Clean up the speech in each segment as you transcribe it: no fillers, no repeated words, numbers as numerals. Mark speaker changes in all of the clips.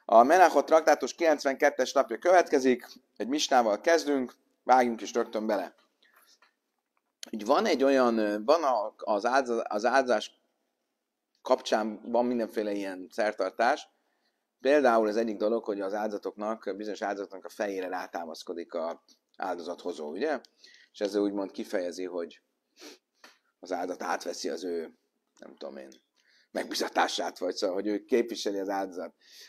Speaker 1: A Menachot traktátus 92-es lapja következik, egy misnával kezdünk, vágjunk is rögtön bele. Így van egy olyan, az áldozás kapcsán van mindenféle ilyen szertartás. Például az egyik dolog, hogy az áldozatoknak, bizonyos áldozatoknak a fejére rátámaszkodik az áldozathozó, ugye? És ezzel úgymond kifejezi, hogy az áldozat átveszi az ő, nem tudom én, megbizatását, vagy szóval, hogy ő képviseli az áldozat.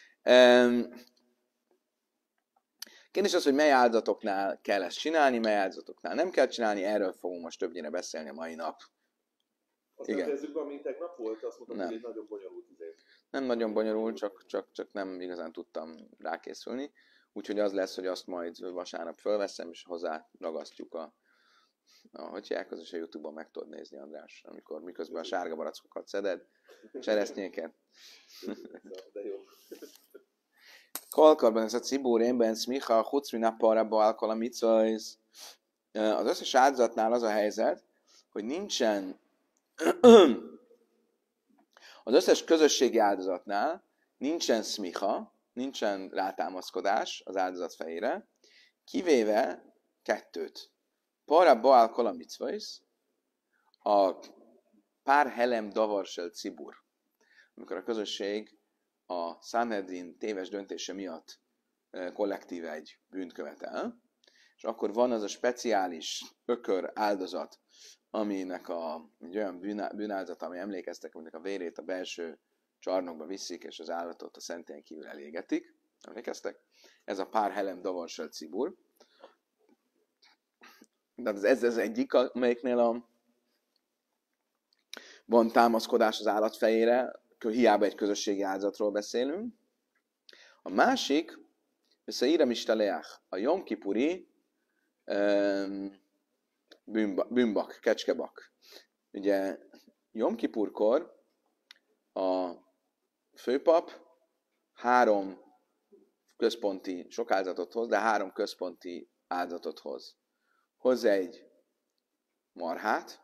Speaker 1: Kérdés az, hogy mely áldozatoknál kell ezt csinálni, mely áldozatoknál nem kell csinálni, erről fogunk most többnyire beszélni a mai nap.
Speaker 2: Azt nem fejezzük be, mint tegnap volt, azt mondtam, hogy egy nagyon bonyolult izé.
Speaker 1: Nem nagyon bonyolult, csak nem igazán tudtam rákészülni. Úgyhogy az lesz, hogy azt majd vasárnap fölveszem, és hozzá ragasztjuk hogy hívják, az is a YouTube-on meg tudod nézni, András, amikor miközben a sárga barackokat szeded, cseresznyéket.
Speaker 2: De jó.
Speaker 1: Kolkarban ez a cibúrénben szmicha, hucmina parabba alkala micajsz. Az összes áldozatnál az a helyzet, hogy nincsen, az összes közösségi áldozatnál nincsen szmicha, nincsen rátámaszkodás az áldozat fejére, kivéve kettőt. Parabba alkala micajsz, a pár helem davarsel cibur, amikor a közösség a Sanhedrin téves döntése miatt kollektíve egy bűnt követel, és akkor van az a speciális ökör áldozat, aminek egy olyan bűnáldozat, ami emlékeztek, aminek a vérét a belső csarnokba viszik, és az állatot a szentélyen kívül elégetik. Emlékeztek? Ez a pár helem davarsel cibur. De ez az egyik, amelyiknél van támaszkodás az állat fejére, hiába egy közösségi áldozatról beszélünk. A másik, visszaírem is teleach, a Jom Kipuri bűnbak, kecskebak. Ugye Jom Kipurkor a főpap sok áldozatot hoz, de 3 központi áldozatot hoz. Hoz egy marhát,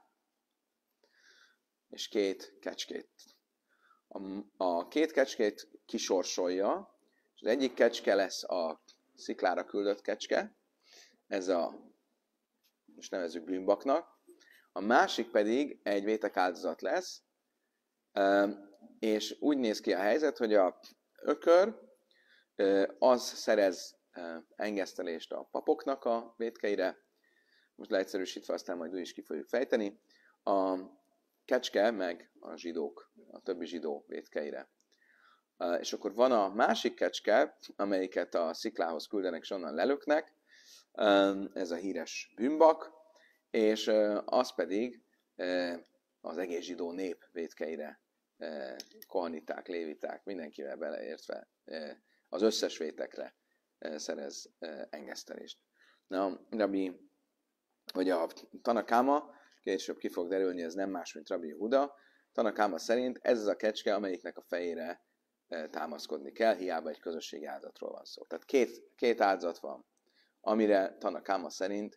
Speaker 1: és 2 kecskét. A 2 kecskét kisorsolja, és az egyik kecske lesz a sziklára küldött kecske, ez most nevezzük bűnbaknak, a másik pedig egy vétek áldozat lesz, és úgy néz ki a helyzet, hogy a ökör az szerez engesztelést a papoknak a vétkeire, most leegyszerűsítve, aztán majd úgy is ki fogjuk fejteni, a kecske meg a zsidók, a többi zsidó vétkeire. És akkor van a másik kecske, amelyiket a sziklához küldenek, és onnan lelöknek, ez a híres bűnbak, és az pedig az egész zsidó nép vétkeire, kohaniták, léviták, mindenkivel beleértve, az összes vétekre szerez engesztelést. Na, vagy a Tanakáma, később ki fog derülni, ez nem más, mint Rabbi Huda. Tanakáma szerint ez az a kecske, amelyiknek a fejére támaszkodni kell, hiába egy közösségi áldozatról van szó. Tehát két áldozat van, amire Tanakáma szerint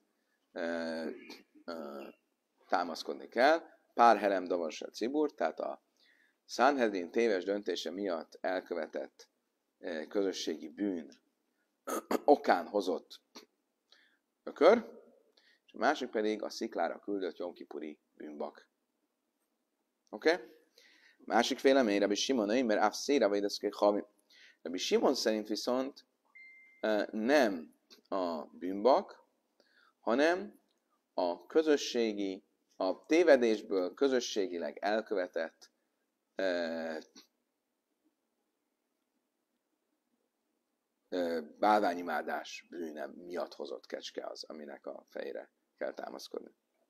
Speaker 1: támaszkodni kell. Pár helem davarsel cibur, tehát a Sanhedrin téves döntése miatt elkövetett közösségi bűn okán hozott ökör, és a másik pedig a sziklára küldött Jom Kipuri bűnbak. Oké? Másik vélemény, Rabbi Simon, mert Afszéra vagy deszké havi. Rabbi Simon szerint viszont nem a bűnbak, hanem a tévedésből közösségileg elkövetett bálványimádás bűne miatt hozott kecske az, aminek a fejére kell támaszkodni.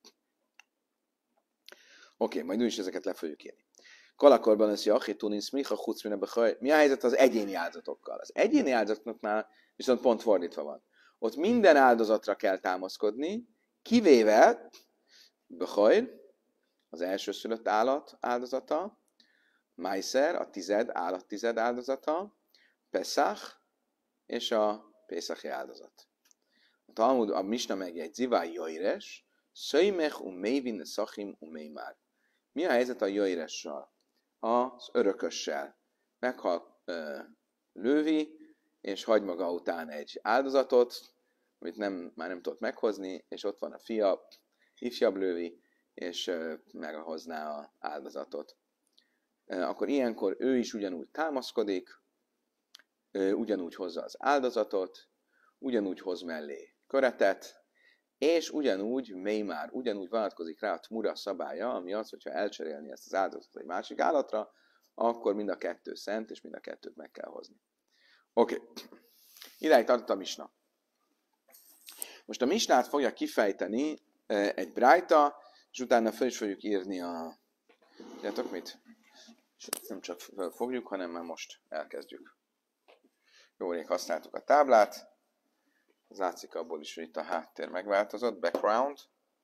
Speaker 1: Oké, majd úgyis ezeket le fogjuk írni. Kalakorban ez jachitunin smicha chucmine bechaj. Mi a helyzet az egyéni áldozatokkal? Az egyéni áldozatoknál viszont pont fordítva van. Ott minden áldozatra kell támaszkodni, kivéve bechaj, az elsőszülött állat áldozata, Meiser, a állattized áldozata, Pesach és a Pészaki áldozat. A Talmud, a Misna megjegyzi, vá jöjres, szöjmech mévin szachim mémár. Mi a helyzet a jöjressal? Az örökössel. Meghal lővi, és hagy maga után egy áldozatot, amit már nem tudott meghozni, és ott van a fia, ifjabb lővi, és meghozná az áldozatot. Akkor ilyenkor ő is ugyanúgy támaszkodik, ugyanúgy hozza az áldozatot, ugyanúgy hoz mellé köretet, és ugyanúgy vonatkozik rá a tmura szabálya, ami az, hogyha elcserélni ezt az áldozatot egy másik állatra, akkor mind a kettő szent, és mind a kettőt meg kell hozni. Oké. Idáig tartott a misna. Most a misnát fogja kifejteni egy brájta, és utána fel is fogjuk írni a... Tudjátok mit? Nem csak fogjuk, hanem már most elkezdjük. Jó rég használtuk a táblát. Az látszik abból is, hogy itt a háttér megváltozott. Background.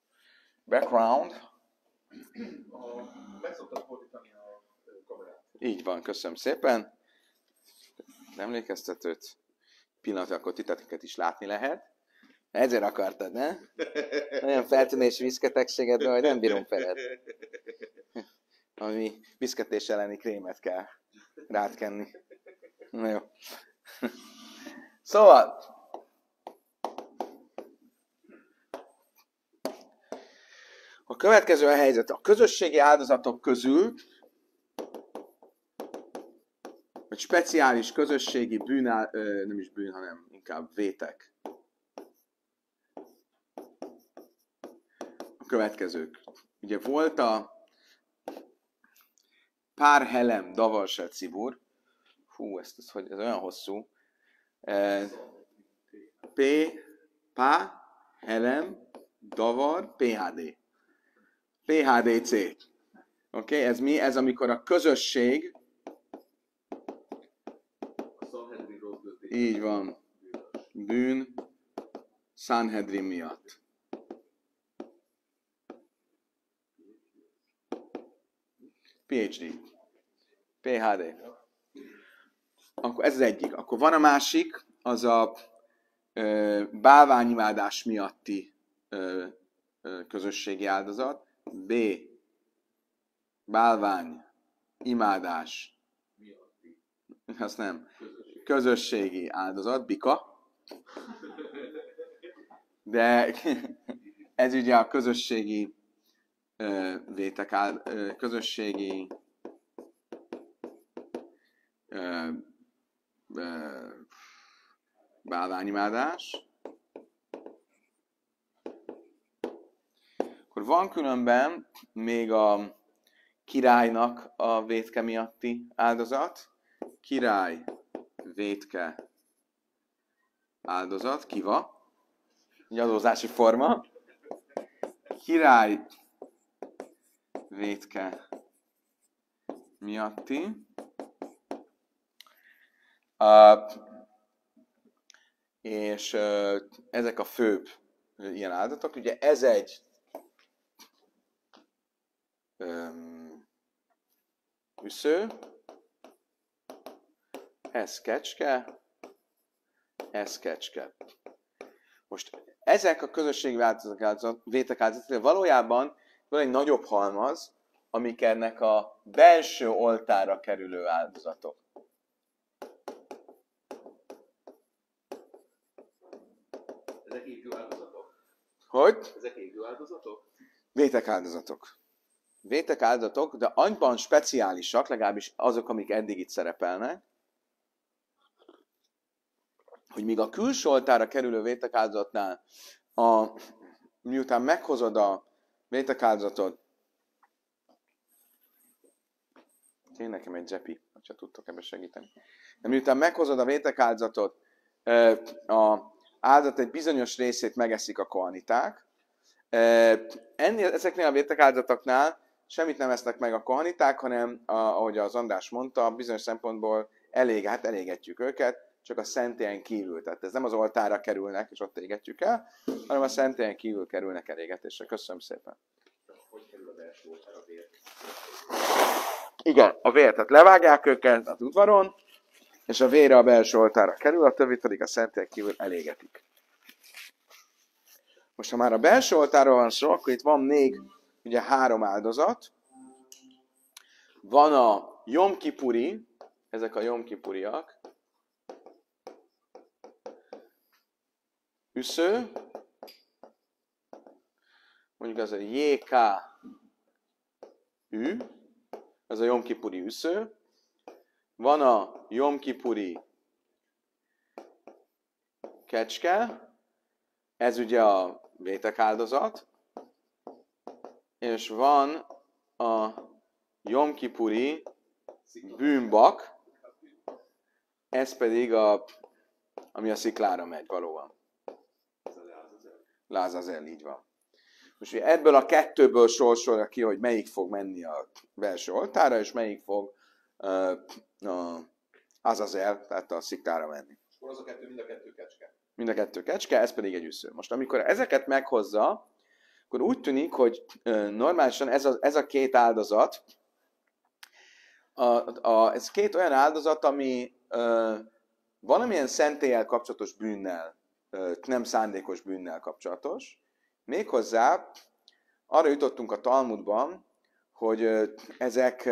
Speaker 2: Meg szoktad fordítani a kamerát.
Speaker 1: Így van, köszönöm szépen. Emlékeztetőt. Pillanat, akkor titeket is látni lehet. Ezért akartad, ne? Olyan feltűnés viszketegségedre, hogy nem bírom feled. Ami viszketés elleni krémet kell rátkenni. Na jó. Szóval, a következő a helyzet. A közösségi áldozatok közül, vagy speciális közösségi nem is bűn, hanem inkább vétek. A következők. Ugye volt a pár helem davar se cibur. Hú, ez olyan hosszú. Helem, davar, PHD. PHDC. Oké, ez mi? Ez amikor a közösség... Így van. Bűn Sanhedrin miatt. PhD. PhD. Akkor ez az egyik. Akkor van a másik, az a bálványimádás miatti közösségi áldozat. B. Bálvány, imádás. Azt nem. Közösségi áldozat, bika. De ez ugye a közösségi közösségi bálványimádás. Akkor van különben még a királynak a vétke miatti áldozat. Király, vétke, áldozat, kiva. Egy adózási forma. Király, vétke miatti. És ezek a főbb ilyen áldozatok. Ugye ez egy üsző, ez kecske, ez kecske. Most ezek a közösségi vétek áldozatok valójában van egy nagyobb halmaz, amik ennek a belső oltárra kerülő áldozatok.
Speaker 2: Ezek égő áldozatok?
Speaker 1: Hogy?
Speaker 2: Ezek égő áldozatok?
Speaker 1: Vétek áldozatok. Vétek áldozatok, de annyiban speciálisak, legalábbis azok, amik eddig itt szerepelnek, hogy míg a külső oltára kerülő vétek áldozatnál, miután meghozod a vétek áldozatot, én nekem egy zsepi, ha tudtok ebbe segíteni. De miután meghozod a vétek áldozatot, a áldozat egy bizonyos részét megeszik a kohaniták. Ezeknél a vétek áldozatoknál semmit nem esznek meg a kohaniták, hanem, ahogy az András mondta, bizonyos szempontból elégetjük őket, csak a szentélyen kívül. Tehát ez nem az oltára kerülnek, és ott égetjük el, hanem a szentélyen kívül kerülnek elégetésre. Köszönöm szépen.
Speaker 2: Hogy kerül a belső oltára a vér?
Speaker 1: Igen, a vér, tehát levágják őket az udvaron, és a vére a belső oltára kerül, a többit pedig a szentélyen kívül elégetik. Most, ha már a belső oltáról van szó, akkor itt van még ugye 3 áldozat. Van a Jom Kipuri, ezek a Jom Kipuriak, üsző, mondjuk az a JK ü, ez a Jom Kipuri üsző, van a Jom Kipuri kecske, ez ugye a vétek áldozat, és van a Jom Kipuri bűnbak, ez pedig ami a sziklára megy valóban. Lázazel, így van. Most ugye ebből a kettőből sorsolja ki, hogy melyik fog menni a belső oltára, és melyik fog Azazel, tehát a sziklára menni.
Speaker 2: Az a kettő, mind a kettő kecske.
Speaker 1: Mind a kettő kecske, ez pedig egy üsző. Most amikor ezeket meghozza, akkor úgy tűnik, hogy normálisan ez a két áldozat, ez két olyan áldozat, ami valamilyen szentélyel kapcsolatos bűnnel, nem szándékos bűnnel kapcsolatos. Méghozzá arra jutottunk a Talmudban, hogy ezek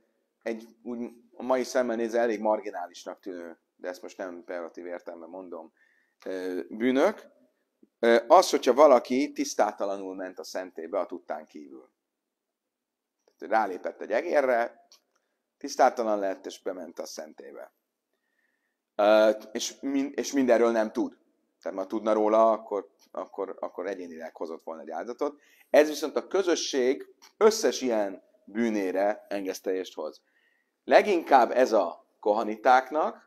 Speaker 1: a mai szemmel nézve elég marginálisnak tűnő, de ezt most nem pejoratív értelemben mondom, bűnök. Az, hogyha valaki tisztátalanul ment a szentélybe a tudtán kívül. Rálépett egy egérre, tisztátalan lett, és bement a szentélybe. És mindenről nem tud. Tehát ha tudna róla, akkor egyénileg hozott volna egy áldozatot. Ez viszont a közösség összes ilyen bűnére engesztelést hoz. Leginkább ez a kohanitáknak,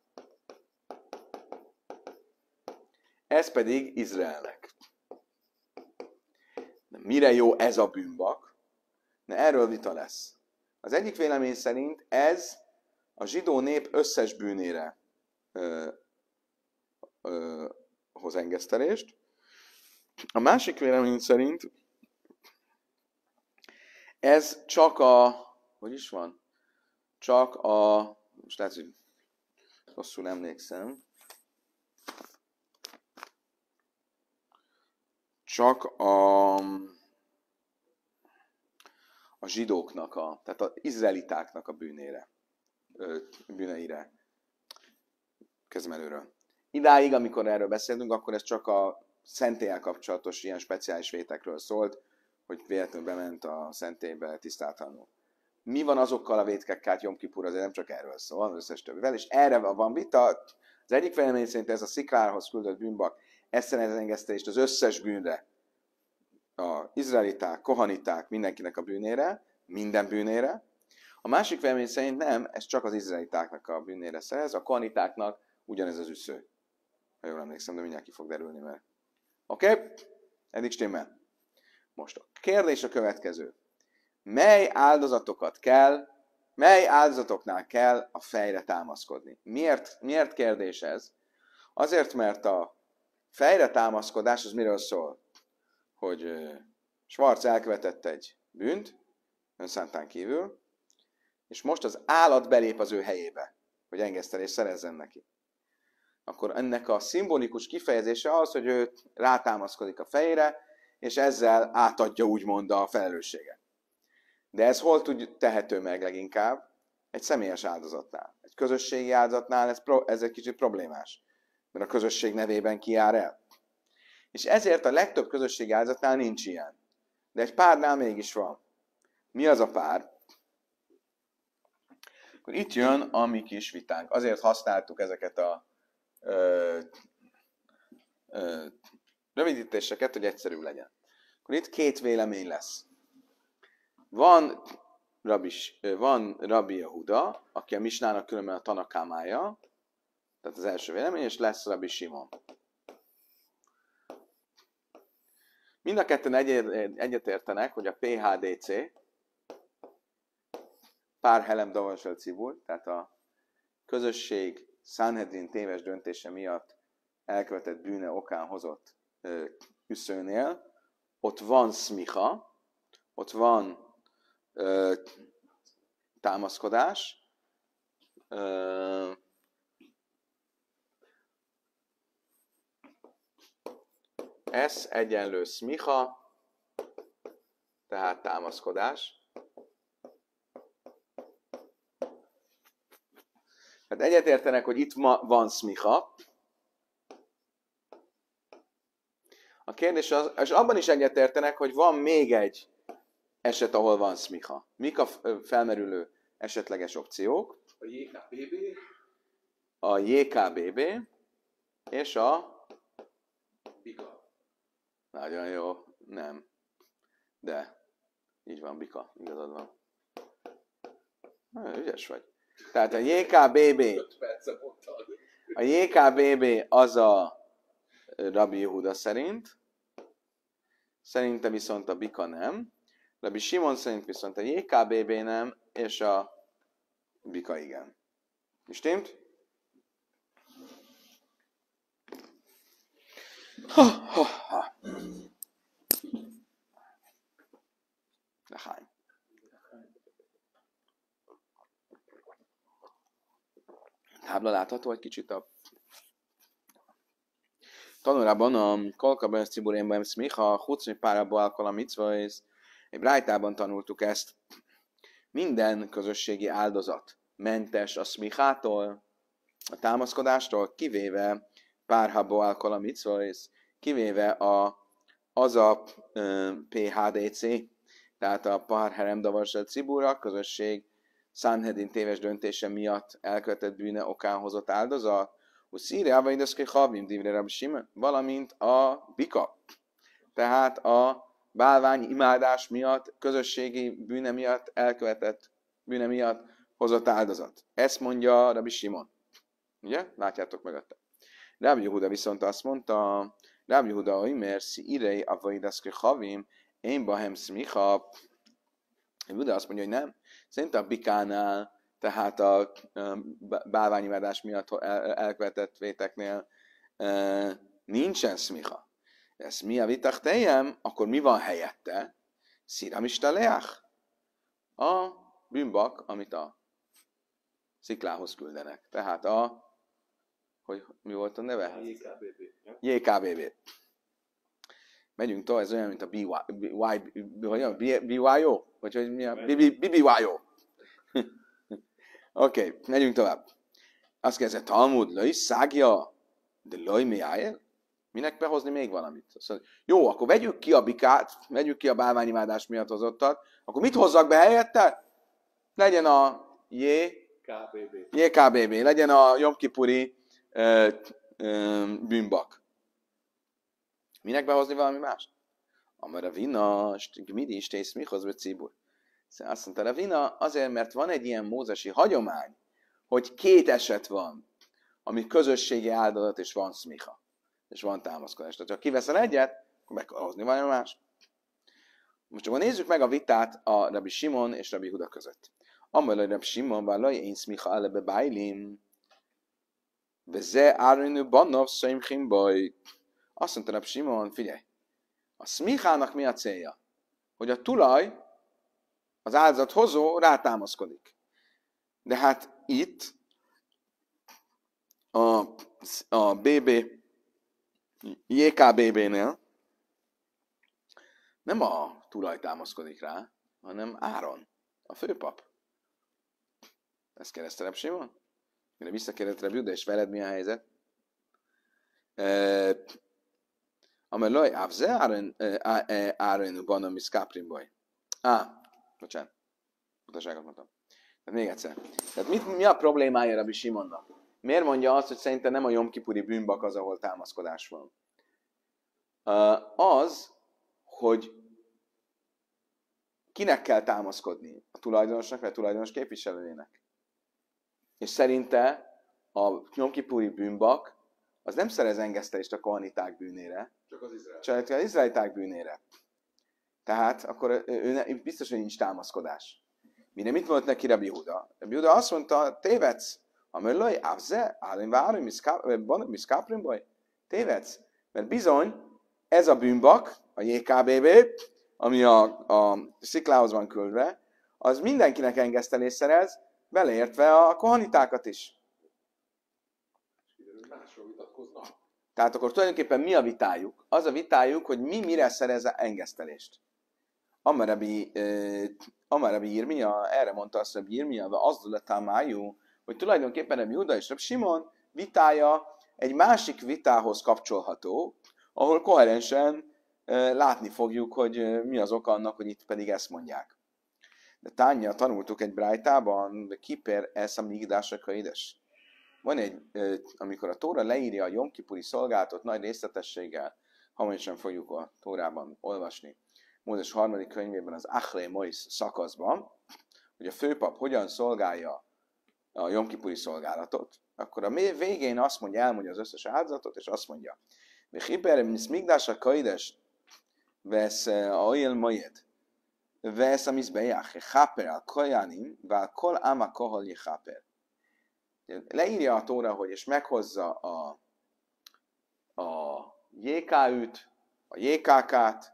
Speaker 1: ez pedig Izraelnek. De mire jó ez a bűnbak? Erről vita lesz. Az egyik vélemény szerint ez a zsidó nép összes bűnére hoz engesztelést. A másik vélemény szerint ez csak most lehet, hogy rosszul emlékszem, csak a zsidóknak, tehát az izraelitáknak a bűneire. Kezdem előről. Idáig, amikor erről beszéltünk, akkor ez csak a szentéllyel kapcsolatos ilyen speciális vétekről szólt, hogy véletlenül bement a szentélybe tisztátalanul. Mi van azokkal a vétkekkel, Jom Kipur azért nem csak erről szól, az összes többivel, és erre van vita. Az egyik vélemény szerint ez a sziklához küldött bűnbak, ezt engesztelést az összes bűnre, az izraeliták, kohaniták, mindenkinek a bűnére, minden bűnére. A másik vélemény szerint nem, ez csak az izraelitáknak a bűnére szerez, a kohanitáknak ugyanez az üsző. Ha jól emlékszem, de mindjárt ki fog derülni, mert... Oké? Eddig stimmel. Most a kérdés a következő. Mely áldozatoknál kell a fejre támaszkodni? Miért kérdés ez? Azért, mert a fejre támaszkodás az miről szól? Hogy Schwarz elkövetett egy bűnt, önszántán kívül, és most az állat belép az ő helyébe, hogy engesztelést szerezzen neki. Akkor ennek a szimbolikus kifejezése az, hogy ő rátámaszkodik a fejére, és ezzel átadja úgymond a felelősséget. De ez hol tehető meg leginkább? Egy személyes áldozatnál. Egy közösségi áldozatnál ez egy kicsit problémás, mert a közösség nevében kijár el. És ezért a legtöbb közösségi áldozatnál nincs ilyen. De egy párnál mégis van. Mi az a pár? Akkor itt jön a mi kis vitánk. Azért használtuk ezeket a rövidítéseket, hogy egyszerű legyen. Akkor itt két vélemény lesz. Van Rabbi Yehuda, aki a Misnának különben a Tanakámája, tehát az első vélemény, és lesz Rabbi Simon. Mind a ketten egyetértenek, hogy a PHDC, Pár Helem Davasel Cibur, tehát a közösség Sanhedrin téves döntése miatt elkövetett bűne okán hozott üszőnél, ott van szmicha, ott van támaszkodás, S egyenlő szmicha, tehát támaszkodás. Tehát egyetértenek, hogy itt van szmicha, A kérdés az, és abban is egyetértenek, hogy van még egy eset, ahol van szmicha. Mik a felmerülő esetleges opciók?
Speaker 2: A JKBB.
Speaker 1: A JKBB és a
Speaker 2: Bika.
Speaker 1: Nagyon jó. Nem. De. Így van, Bika. Igazad van. Nagyon ügyes vagy. Tehát a JKBB.
Speaker 2: 5 perce mondtad.
Speaker 1: A JKBB az a Rabbi Yehuda szerint. Szerintem viszont a Bika nem. Rabbi Simon szerint viszont a JKBB nem, és a Bika igen. Stimmt? Lehány. Tábla látható egy kicsit a tanulában a Kolka Ciburénben Szmicha, Hucmi Párabba Alkala Mitzvahis. Egy brájtában tanultuk ezt. Minden közösségi áldozat mentes a szmichától, a támaszkodástól, kivéve Párhabba Alkala Mitzvahis, kivéve az a PHDC, tehát a Parherem Davarsel Cibura közösség Sanhedrin téves döntése miatt elkövetett bűne okán hozott áldozat, valamint a Bika. Tehát a bálvány imádás miatt, közösségi bűne miatt elkövetett bűne miatt hozott áldozat. Ezt mondja Rabbi Simon. Ugye? Látjátok mögötte. Rabbi Yehuda viszont azt mondta, Rabbi Yehuda, hogy merci irei avaidaszki havim, én bahem szmicha. Yehuda azt mondja, hogy nem. Szerintem a Bikánál, tehát a bálványimádás miatt elkövetett véteknél nincsen szmicha. Ez mi a vitachteljem, akkor mi van helyette? Sziramistaleach. A bűnbak, amit a sziklához küldenek. Tehát hogy mi volt a neve?
Speaker 2: JKBB.
Speaker 1: JKBB. Megyünk tovább, ez olyan, mint a BYO? Vagy hogy mi a BBYO? Oké, megyünk tovább. Azt kérdezi, Talmud, löj, szágja, de löj, mi áll? Minek behozni még valamit? Azt mondja, jó, akkor vegyük ki a bikát, vegyük ki a bálványimádás miatt hozottat, akkor mit hozzak be helyette? Legyen a JKBB, legyen a Jom Kipuri bűnbak. Minek behozni valami mást? Amar a vina, midi is tész mihoz be cibur. Azt mondta, a vina azért, mert van egy ilyen mózesi hagyomány, hogy 2 eset van, ami közösségi áldozat, és van szmicha, és van támaszkodás. Tehát ha kiveszel egyet, akkor meg kell hozni valami más. Most akkor nézzük meg a vitát a Rabbi Simon és Rabbi Yehuda között. Amar a Rabbi Simon, vallaj, én szmicha elebe bájlim, Beze árinu banov szöjmchim baj. Azt mondta Rabbi Simon, figyelj, a szmichának mi a célja? Hogy a tulaj, az áldozathozó rátámaszkodik. De hát itt a JKBB-nél nem a tulaj támaszkodik rá, hanem Áron, a főpap. Ezt kérdezte Rabbi Simon? Mire visszakérdezte Rabbi Yehuda, és veled mi a helyzet? Amely laj, ávze Áron banom is káprimboly. Bocsánat. Utaságot mondtam. Tehát még egyszer. Tehát mi a problémája Rabbi Simonnak? Miért mondja azt, hogy szerintem nem a Jom Kipuri bűnbak az, ahol támaszkodás van? Az, hogy kinek kell támaszkodni? A tulajdonosnak, vagy a tulajdonos képviselőjének? És szerinte a Jom Kipuri bűnbak az nem szerez engesztelést a kohaniták bűnére, csak az izraeliták bűnére. Tehát akkor ő biztos, hogy nincs támaszkodás. Mire mit mondott neki Rabbi Yehuda? Rabbi Yehuda azt mondta, tévedsz. Amellaj, ávze, állin várom, miszkáprimbaj. Tévedsz. Mert bizony, ez a bűnbak, a JKBB, ami a sziklához van küldve, az mindenkinek engesztelést szerez, beleértve a kohanitákat is. Tehát akkor tulajdonképpen mi a vitájuk? Az a vitájuk, hogy mi mire szerez engesztelést. Amarabi Irmia, erre mondta azt Rabbi Irmia, azduletámájú, hogy tulajdonképpen Rabbi Yehuda és Rabbi Simon vitája egy másik vitához kapcsolható, ahol koherensen látni fogjuk, hogy mi az oka annak, hogy itt pedig ezt mondják. De Tánja, tanultuk egy brájtában, kiper ez a migdásra édes. Van egy, amikor a Tóra leírja a Jom Kipuri szolgálatot nagy részletességgel, hamarosan fogjuk a Tórában olvasni, Mózes 3. könyvében, az Achrei Mois szakaszban, hogy a főpap hogyan szolgálja a Jom Kipuri szolgálatot, akkor a végén azt mondja, elmondja az összes áldozatot, és azt mondja, Vichiper migdásra kaides vesz a oil majed, vesz a mizbeach, chaper al kajanim, vál kol áma kohol jechaper. Leírja a Tóra, hogy és meghozza a JK-üt, a JKK-t,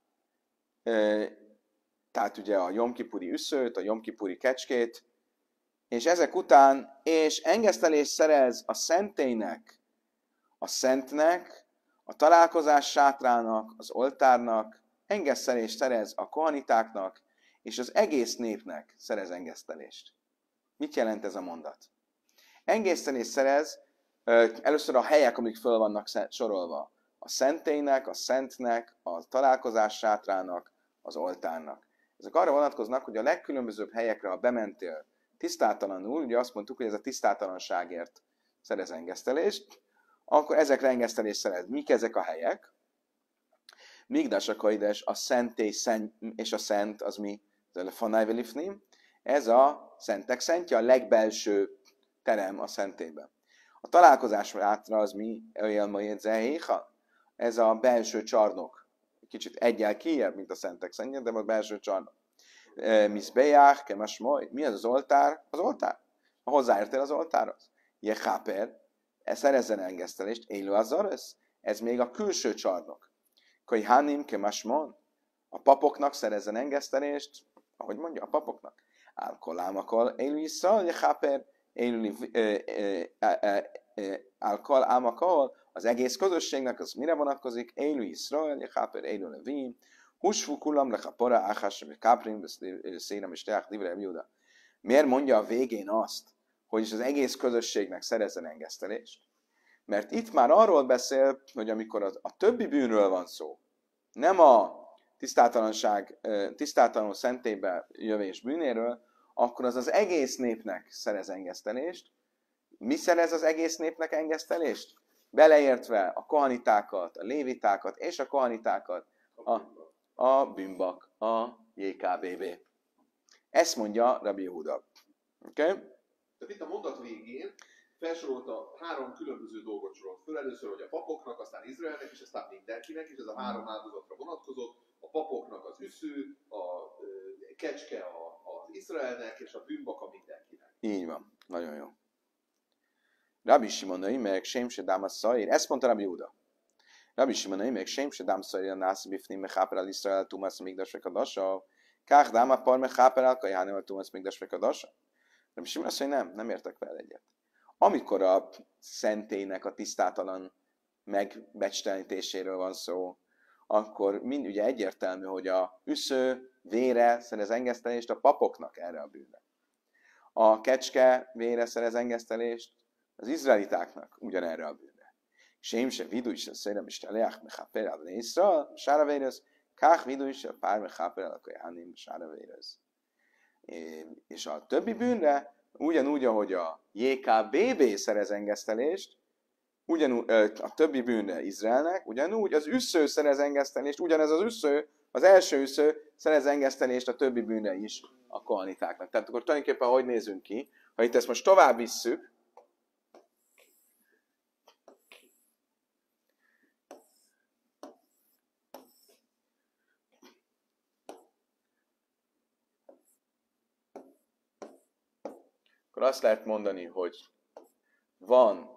Speaker 1: tehát ugye a Jom Kipuri üszőt, a Jom Kipuri kecskét, és ezek után, és engesztelést szerez a szentélynek, a szentnek, a találkozás sátrának, az oltárnak, engesztelést szerez a kohanitáknak, és az egész népnek szerez engesztelést. Mit jelent ez a mondat? Engesztelést szerez először a helyek, amik föl vannak sorolva. A szentélynek, a szentnek, a találkozás sátrának, az oltárnak. Ezek arra vonatkoznak, hogy a legkülönbözőbb helyekre, ha bementél tisztátalanul, ugye azt mondtuk, hogy ez a tisztátalanságért szerez engesztelést, akkor ezekre engesztelést szerez. Mik ezek a helyek? Migdás a kaides, a szentély és a szent, az mi? Ez a szentek szentje, a legbelső terem a szentélyben. A találkozás hátra az mi? Ez a belső csarnok. Kicsit egyel kijebb, mint a szentek szentje, de a belső csarnok. Mizbeach, kemasmoy. Mi az az oltár? Az oltár. Ha hozzáértél az oltárhoz. Jechaper, szerezzen engesztelést. Élő azaresz. Ez még a külső csarnok. Kajhanim, kemasmon. A papoknak szerezzen engesztelést. Ahogy mondja, a papoknak. Álkolámakol, élő iszal, jechaper. Álkal ámakol, az egész közösségnek az mire vonatkozik? Élő Iszrael, jechaper, élő levim. Húsfú kullam lechapora, áhás, káprim, szénem és teák, divre, Júda. Miért mondja a végén azt, hogy az egész közösségnek szerezzen engesztelést? Mert itt már arról beszél, hogy amikor a többi bűnről van szó, nem a tisztátalanul szentélybe jövés bűnéről, akkor az egész népnek szerez engesztelést. Mi szerez az egész népnek engesztelést? Beleértve a kohanitákat, a lévitákat és a kohanitákat, a bűnbak, a JKBB. Ezt mondja Rabbi Yehuda. Okay?
Speaker 2: Tehát itt a mondat végén felsorolta 3 különböző dolgot sorolt föl. Először, hogy a papoknak, aztán Izraelnek, és aztán mindenkinek, és ez a 3 áldozatra vonatkozott. A papoknak az üsző, a kecske az Izraelnek, és a bűnbaka mindenkinek.
Speaker 1: Így van. Nagyon jó. Rabbi Simon meg Shem Shedam Szair. Ezt mondta Rabbi Yehuda. Rabbi Simon meg Shem Shedam Szair Nász Bifnim Mechaper al Israel Tumas Migdash Vekadasha. Kach Dama Par Mechaper al Kajanim al Tumas Migdash Vekadasha. Rabbi Simon azt mondja, nem értek fel egyet. Amikor a szentélynek a tisztátalan megbecstelenítéséről van szó, akkor mind ugye egyértelmű, hogy a üsző vére szerez engesztelést a papoknak erre a bűnre. A kecske vére szerez engesztelést az izraelitáknak ugyanerre a bűnre. Sém se vidu is a szérem is teleach mechaper al Israel, sára vérez, kách vidu is a pár mechaper al kajanim, sára vérez. És a többi bűnre, ugyanúgy, ahogy a JKBB szerez engesztelést, ugyanúgy a többi bűnre Izraelnek, ugyanúgy az üssző szerez engesztelést, ugyanez az üssző, az első üssző szerez engesztelést a többi bűnre is a kohanitáknak. Tehát akkor tulajdonképpen hogy nézünk ki? Ha itt ezt most tovább visszük, akkor azt lehet mondani, hogy van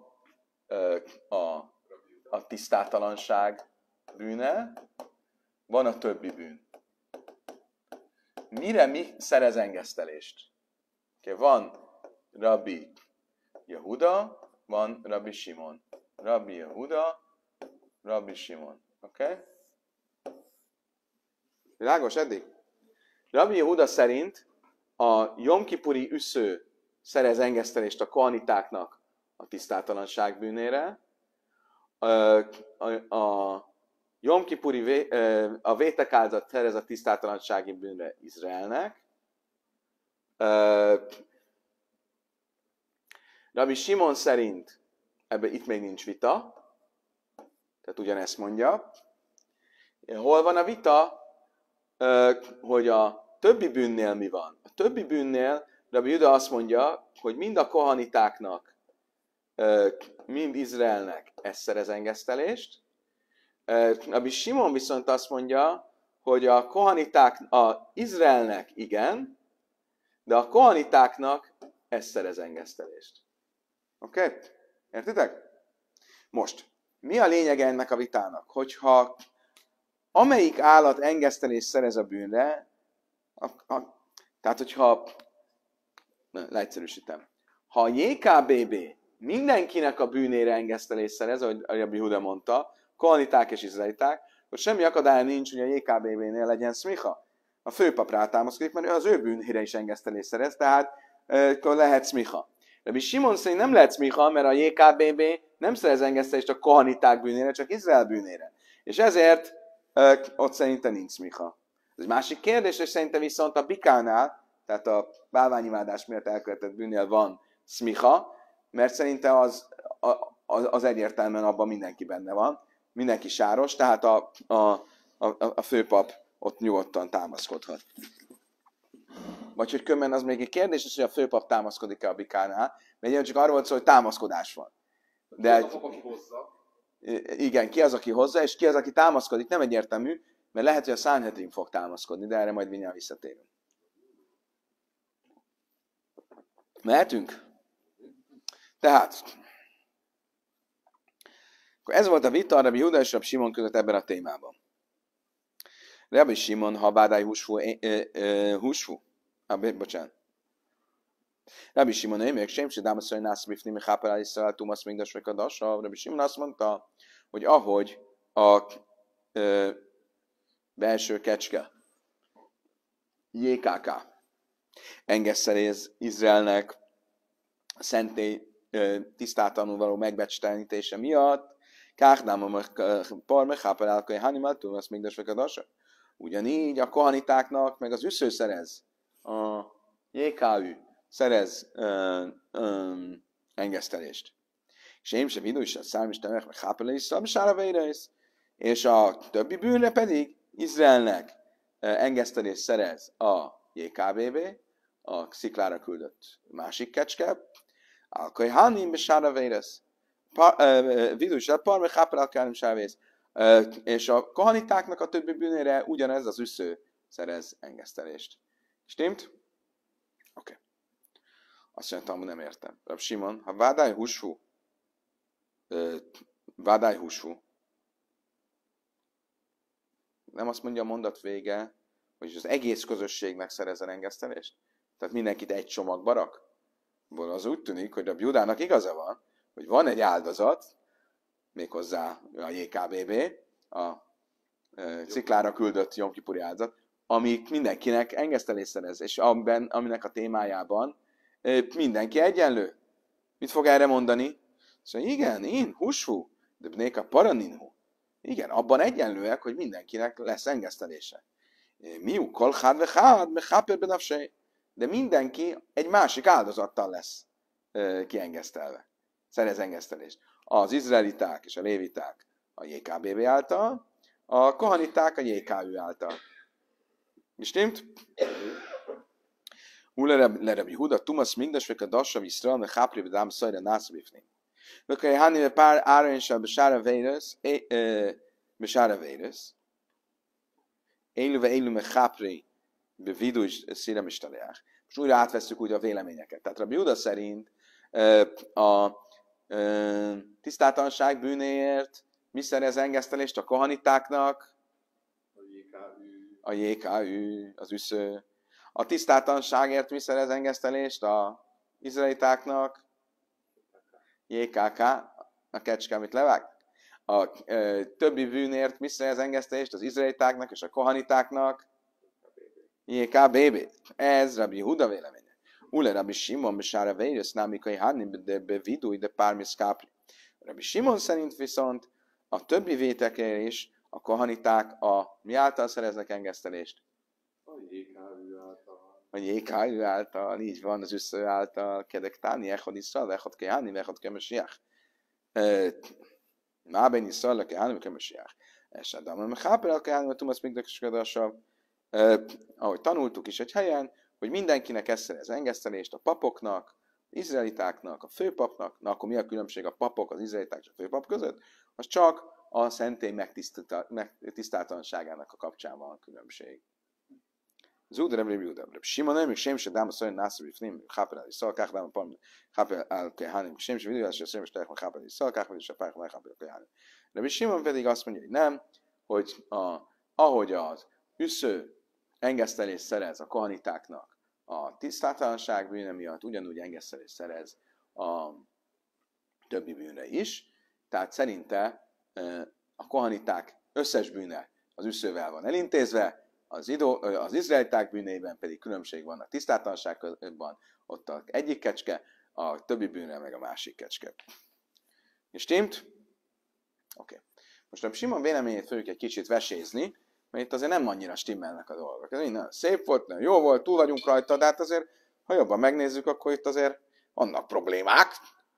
Speaker 1: a tisztátalanság bűne, van a többi bűn. Mire mi szerez engesztelést? Van Rabbi Yehuda, van Rabbi Simon. Rabbi Yehuda, Rabbi Simon. Oké? Világos eddig? Rabbi Yehuda szerint a Jom Kipuri üsző szerez engesztelést a kohanitáknak a tisztátalanság bűnére. A Jom Kipuri a vétek áldozat szerez a tisztátalansági bűnre Izraelnek. Rabbi Simon szerint ebben itt még nincs vita, tehát ugyanezt mondja. Hol van a vita, hogy a többi bűnnél mi van? A többi bűnnél Rabbi Juda azt mondja, hogy mind a kohanitáknak, mind Izraelnek ez szerez engesztelést. Rabbi Simon viszont azt mondja, hogy a kohaniták, a Izraelnek igen, de a kohanitáknak ez szerez engesztelést. Oké? Okay? Értitek? Most, mi a lényege ennek a vitának? Hogyha amelyik állat engesztelést szerez a bűnre, tehát hogyha, leegyszerűsítem, ha a JKBB mindenkinek a bűnére engesztelést szerez, ahogy Rabbi Huda mondta, kohaniták és izraeliták, akkor semmi akadály nincs, hogy a JKBB-nél legyen szmicha. A főpap rátámaszkodik, mert ő az ő bűnére is engesztelést szerez, tehát akkor lehet szmicha. Rabbi Simon szerint nem lehet szmicha, mert a JKBB nem szerez engesztelést a kohaniták bűnére, csak Izrael bűnére. És ezért ott szerintem nincs szmicha. Ez egy másik kérdés, és szerintem viszont a bikánál, tehát a bálványimádás miatt elkövetett bűnnél van szmicha, mert szerintem az egyértelműen abban mindenki benne van, mindenki sáros, tehát a főpap ott nyugodtan támaszkodhat. Vagy hogy kömmen az még egy kérdés, hogy a főpap támaszkodik-e a bikánál, mert csak arról volt szó, hogy támaszkodás van. De
Speaker 2: ki az, aki hozza?
Speaker 1: Igen, ki az, aki hozza, és ki az, aki támaszkodik, nem egyértelmű, mert lehet, hogy a Sanhedrin fog támaszkodni, de erre majd mindjárt visszatérünk. Mehetünk? Tehát, ez volt a vita Rabbi Juda és Rabbi Simon között ebben a témában. Rabbi Simon, ha bádály húsfú, bocsánat. Rabbi Simon, én még sem, dámasz, hogy nász bifni, mi hápel Iszrael, tumasz, még dasvek a dasa. Rabbi Simon azt mondta, hogy ahogy a belső kecske, JKK, engeszteléz Izraelnek a szentély tisztátalanul való megbecstelítése miatt, káhnám parme, hápel álkai hanimal, tumasz, még dasvek a dasa. Ugyanígy a kohanitáknak, meg az üsző szerez, a JKÜ szerez engesztelést. És én sem idő is a számisten meg hápele is szalmisára és a többi bűnre pedig Izraelnek engesztelést szerez a JKBB, a sziklára küldött másik kecske, alkai hanim besára vérez, vidus a parme hápele alkárim sávész, és a kohanitáknak a többi bűnére ugyanez az üsző szerez engesztelést. Stimmt? Oké. Azt mondtam, hogy nem értem. Rab Simon, ha vádály húsfú, nem azt mondja a mondat vége, hogy az egész közösségnek szerezzen engesztelést? Tehát mindenkit egy csomagba rak? Az úgy tűnik, hogy Rab Judának igaza van, hogy van egy áldozat, méghozzá a JKBB, a sziklára küldött Jom Kipuri áldozat, amik mindenkinek engesztelést szerez, és aminek a témájában mindenki egyenlő. Mit fog erre mondani? Szóval igen, én húsfú, de bnéka paraninhu. Igen, abban egyenlőek, hogy mindenkinek lesz engesztelése. Miu kol hád ve hád, me háper benafsej. De mindenki egy másik áldozattal lesz kiengesztelve. Szerez engesztelést. Az izraeliták és a léviták a JKBB által, a kohaniták a JKÜ által. Stimmt? Le Rabbi Huda, Tumas Migdash, a Dassav Yisrael, me Chápri, Vedám, Szajra, Nászbifni. Vökei Hani, pár Áronsa, Besára Véres, Élő, me Chápri, Bevidu is Szírem is találják. Most újra átvesztük úgy a véleményeket. Tehát Rabbi Huda szerint a tisztátalanság bűnéért mi szerez engesztelést a kohanitáknak? A JKÜ, az üsző. A tisztátalanságért mi szerez engesztelést a izraelitáknak? JKK, a kecske, amit levág. A többi bűnért mi szerez engesztelést az izraelitáknak és a kohanitáknak? JKBB. Ez Rabbi Huda véleménye. Ule Rabbi Simon besára véresz námikai hárni bevidúj de pármiszkápri. Rabbi Simon szerint viszont a többi vétekért is a kohaniták mi által szereznek engesztelést?
Speaker 2: A jéghálű által.
Speaker 1: A jéghálű által, így van, az üsző által, kedek táni, echad iszal, echad keháni, echad kemesiach. Máben iszal, keháni, kemesiach. Esedem, mert hápel keháni, mert tumasz migdekeskedasabb. Ahogy tanultuk is egy helyen, hogy mindenkinek ez szerez engesztelést, a papoknak, az izraelitáknak, a főpapnak, na akkor mi a különbség a papok, az izraeliták és a főpap között? Az csak a szentély megtisztáltalanságának a kapcsán van a különbség. Zúd Rebbe Júda. Simon nem, még sem se dáma szóljon nászor ifnim, hápel el iszal, kách dáma pam, hápel el kehánim, sem se videó, se szemes telek, hápel el iszal, kách vagyis a párk, hápel el kehánim. Rebbe Simon pedig azt mondja, hogy nem, hogy ahogy az üsző engesztelést szerez a kohanitáknak a tisztátalanság bűne miatt, ugyanúgy engesztelést szerez a többi bűnre is. Tehát szerinte a kohaniták összes bűne az üszővel van elintézve, az izraeliták bűnében pedig különbség van a tisztátalanságban, ott az egyik kecske, a többi bűnre meg a másik kecske. És stimmt? Oké. Most a Simon véleményét fogjuk egy kicsit vesézni, mert itt azért nem annyira stimmelnek a dolgok. Ez minden szép volt, nagyon jó volt, túl vagyunk rajta, de hát azért, ha jobban megnézzük, akkor itt azért vannak problémák.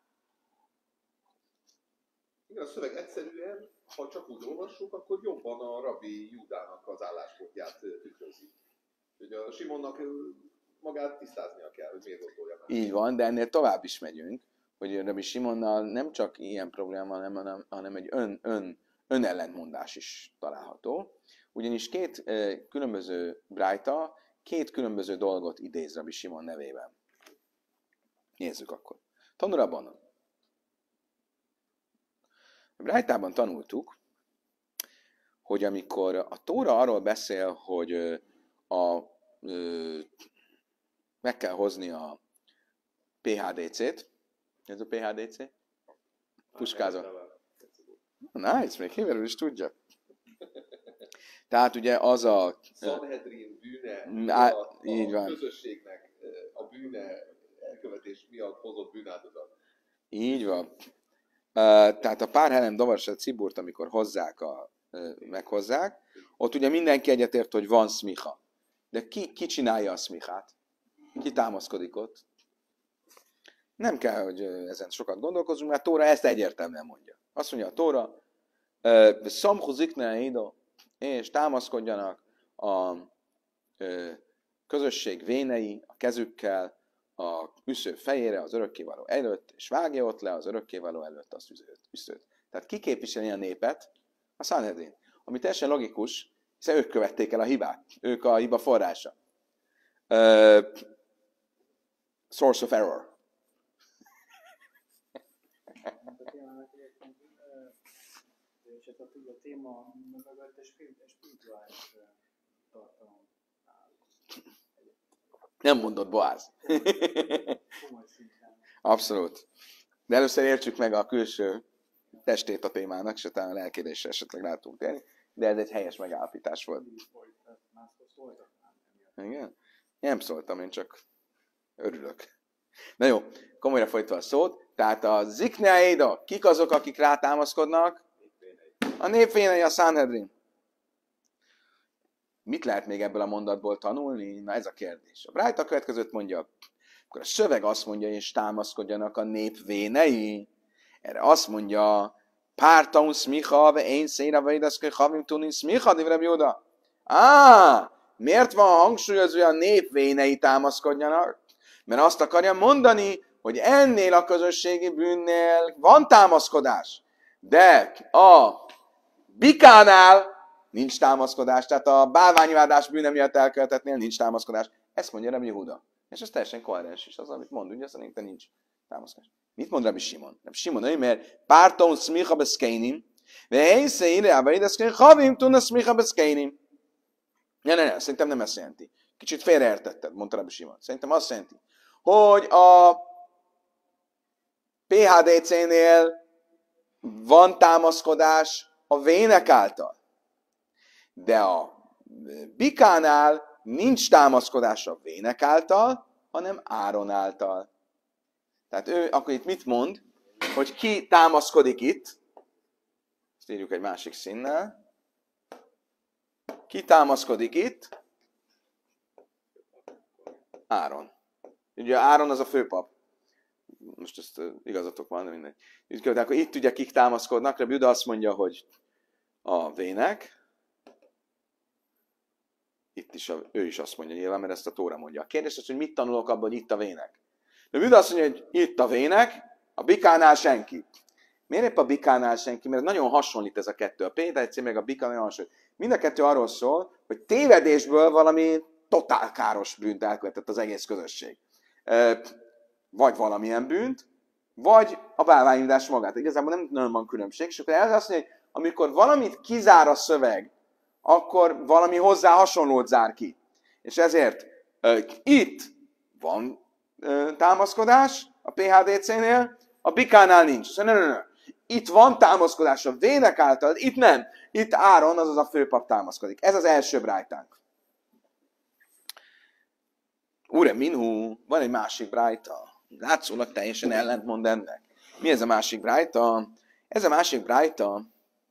Speaker 2: Igen, a szöveg egyszerűen, ha csak úgy olvassuk, akkor jobban a rabbi Júdának az álláspontját tükrözi. Ugye a Simonnak magát tisztáznia kell, hogy miért gondolja meg.
Speaker 1: Így van, de ennél tovább is megyünk, hogy rabbi Simonnal nem csak ilyen probléma, hanem egy önellentmondás is található. Ugyanis két különböző brájta, két különböző dolgot idéz rabbi Simon nevében. Nézzük akkor. Tanulabban. A brájtában tanultuk, hogy amikor a Tóra arról beszél, hogy meg kell hozni a PHDC-t. Ez a PHDC? Puskázó. Nice, még Héberül is tudja. Tehát ugye az a...
Speaker 2: Sanhedrin bűne,
Speaker 1: így van.
Speaker 2: Közösségnek a bűne elkövetés miatt hozott bűnáldozat.
Speaker 1: Így van. Tehát a pár helem Davarset Ciburt, amikor meghozzák, ott ugye mindenki egyetért, hogy van szmicha. De ki csinálja a szmichát? Ki támaszkodik ott? Nem kell, hogy ezen sokat gondolkozunk, mert a Tóra ezt egyértelműen mondja. Azt mondja a Tóra, szamchu zikne ido, és támaszkodjanak a közösség vénei a kezükkel a üsző fejére az örökkévaló előtt, és vágja ott le az örökkévaló előtt az üszőt. Tehát ki képviseli a népet? A Sanhedrin. Ami teljesen logikus, hiszen ők követték el a hibát. Ők a hiba forrása. Source of error.
Speaker 3: És ez a téma mögött egy spirituális tartalom áll.
Speaker 1: Nem mondott Boáz. Abszolút. De először értsük meg a külső testét a témának, és utána a lelkére is esetleg rá tudunk térni. De ez egy helyes megállapítás volt. Igen? Nem szóltam, én csak örülök. Na jó, komolyra folytva a szót. Tehát a zikneaida, kik azok, akik rátámaszkodnak? A népvénei, a Sanhedrin. Mit lehet még ebből a mondatból tanulni? Na ez a kérdés. A Brájta következőt mondja, akkor a szöveg azt mondja, és támaszkodjanak a népvénei. Erre azt mondja, pártaun szmicha, ve én széra veidaszkai havim tunin szmicha, divrem Júda. Miért van hangsúlyozva, hogy a népvénei támaszkodjanak? Mert azt akarja mondani, hogy ennél a közösségi bűnnél van támaszkodás. De a bikánál nincs támaszkodás, tehát a bálványimádás bűne miatt elkövetettnél nincs támaszkodás. Ezt mondja Rabbi Júda. És ez teljesen koherens is az, amit mond, ugye szerintem nincs támaszkodás. Mit mond Rabbi Simon? Rabbi Simon, mert párton szmicha beszkénim, ve én széire, aber ideszkény, havim tudna szmicha beszkénim. Ne, szerintem nem ezt jelenti. Kicsit félreértetted, mondta Rabbi Simon. Szerintem azt jelenti, hogy a PHDC-nél van támaszkodás a vének által. De a bikánál nincs támaszkodás a vének által, hanem Áron által. Tehát ő akkor itt mit mond? Hogy ki támaszkodik itt? Ezt írjuk egy másik színnel. Ki támaszkodik itt? Áron. Ugye Áron az a főpap. Most ezt igazatok van, de mindegy. De akkor itt ugye kik támaszkodnak, Rabbi Juda azt mondja, hogy a vének. Itt is ő is azt mondja nyilván, mert ezt a Tóra mondja. A kérdés az, hogy mit tanulok abban, hogy itt a vének. Rabbi Juda azt mondja, hogy itt a vének, a bikánál senki. Miért épp a bikánál senki? Mert nagyon hasonlít ez a kettő. A Péter meg a bika nagyon hasonlít. Mind a kettő arról szól, hogy tévedésből valami totál káros bűnt elkövetett az egész közösség. Vagy valamilyen bűnt, vagy a bálványimádás magát. Igazából nem nagyon van különbség. És akkor ez azt mondja, hogy amikor valamit kizár a szöveg, akkor valami hozzá hasonlót zár ki. És ezért itt van támaszkodás a PHDC-nél, a bikánál nincs. Szóval ne. Itt van támaszkodás a vének által, itt nem. Itt Áron, azaz a főpap támaszkodik. Ez az első brájtánk. Ure minhu, van egy másik brájta. Látszólag teljesen ellentmond ennek. Mi ez a másik brájta? Ez a másik brájta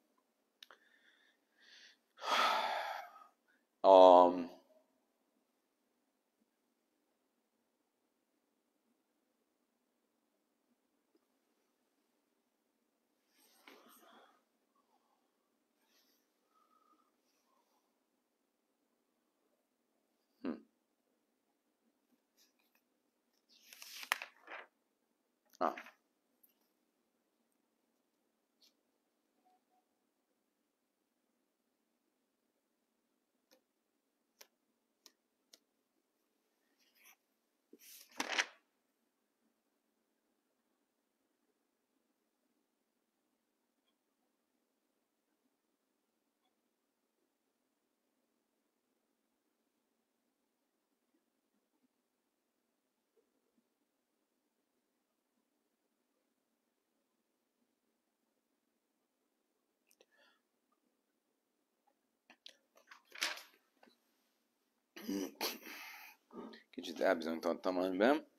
Speaker 1: kicsit elbizonyítottam amiben.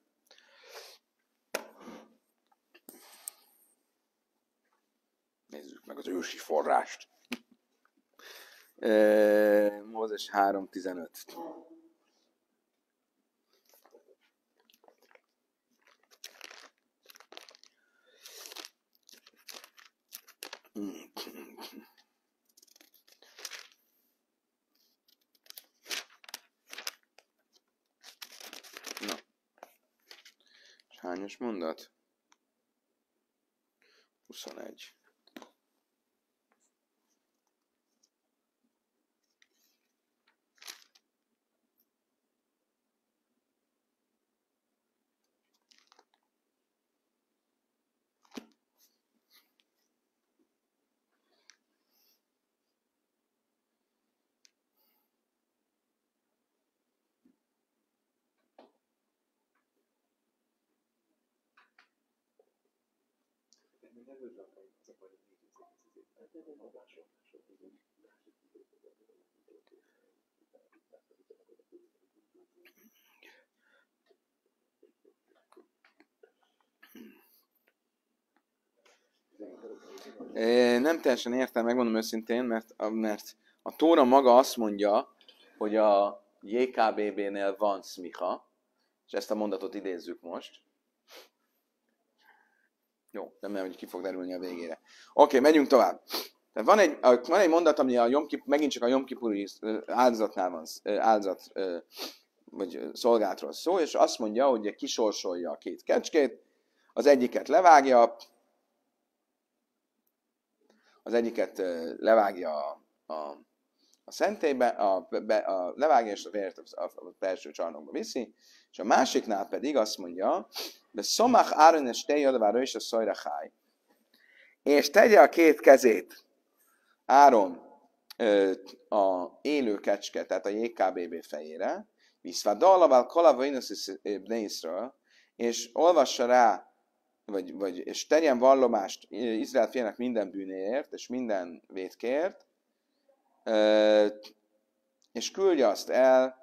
Speaker 1: Nézzük meg az ősi forrást. Mózes 3.15. Na. És hányos mondat? 21. Nem teljesen értem, megmondom őszintén, mert a Tóra maga azt mondja, hogy a JKBB-nél van szmicha, és ezt a mondatot idézzük most. Jó, remélem, hogy ki fog derülni a végére. Oké, megyünk tovább. Tehát van egy mondat, ami megint csak a Jom Kipuri áldozatnál van, áldozat vagy szolgálatról szó, és azt mondja, hogy kisorsolja a két kecskét, az egyiket levágja a szentélybe, levágja és a vért a belső csarnokba viszi, és a másiknál pedig azt mondja, de szomach Áron és tejjadvára és a szajraháj. És tegye a két kezét Áron a élő kecske, tehát a JKBB fejére, viszvá dalavál kalavainosz bneiszről, és olvassa rá, és tegyen vallomást Izrael fiának minden bűnéért, és minden vétkért, és küldje azt el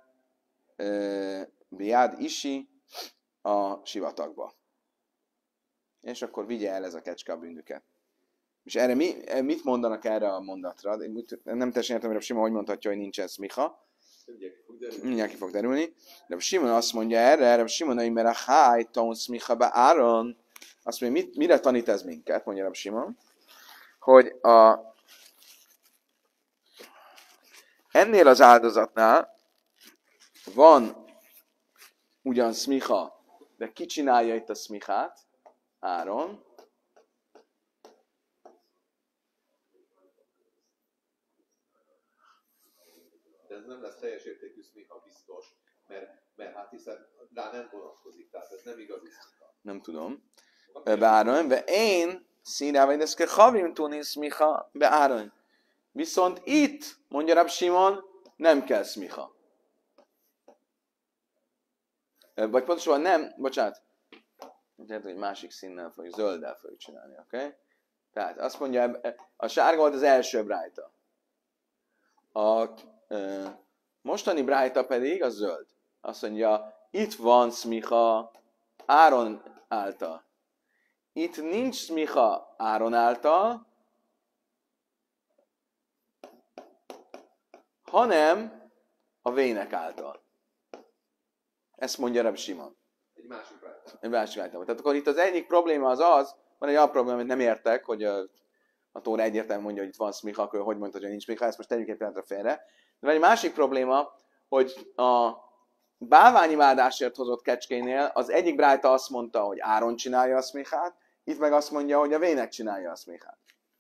Speaker 1: Biád Isi a sivatagba. És akkor vigye el ez a kecske a bűnüket. És erre mit mondanak erre a mondatra? Nem teljesen értem, hogy Simon hogy mondhatja, hogy nincsen szmicha. Mindjárt ki fog derülni. De Simon azt mondja erre Simon, mert a háj ton szmicha be Áron. Azt mondja, mire tanít ez minket, mondja Simon, hogy ennél az áldozatnál van ugyan szmicha, de ki csinálja itt a szmichát? Áron.
Speaker 2: De ez nem lesz teljes értékű szmicha biztos, mert hát hiszen rá nem vonatkozik, tehát ez nem igazi szmicha.
Speaker 1: Nem tudom. Beáron, de én színál, vagy ezt kell havim tudni szmicha beáron. Viszont itt, mondja Rab Simon, nem kell szmicha. Vagy pontosabban nem, bocsánat, lehet, hogy másik színnel fogjuk, zölddel fogjuk csinálni, oké? Okay? Tehát azt mondja, a sárga volt az első brájta. A mostani brájta pedig a zöld. Azt mondja, itt van szmicha Áron által. Itt nincs szmicha Áron által, hanem a vének által. Ezt mondja Rab Simon.
Speaker 2: Egy másik brájta.
Speaker 1: Egy másik brájta. Tehát akkor itt az egyik probléma az, van egy olyan probléma, amit nem értek, hogy a Tóra egyértelműen mondja, hogy itt van szmicha, akkor hogy mondta, hogy nincs szmicha, ezt most tegyük egy pillanatra félre. De van egy másik probléma, hogy a bálványimádásért hozott kecskénél az egyik brájta azt mondta, hogy Áron csinálja a szmichát, itt meg azt mondja, hogy a vének csinálja a szmichát.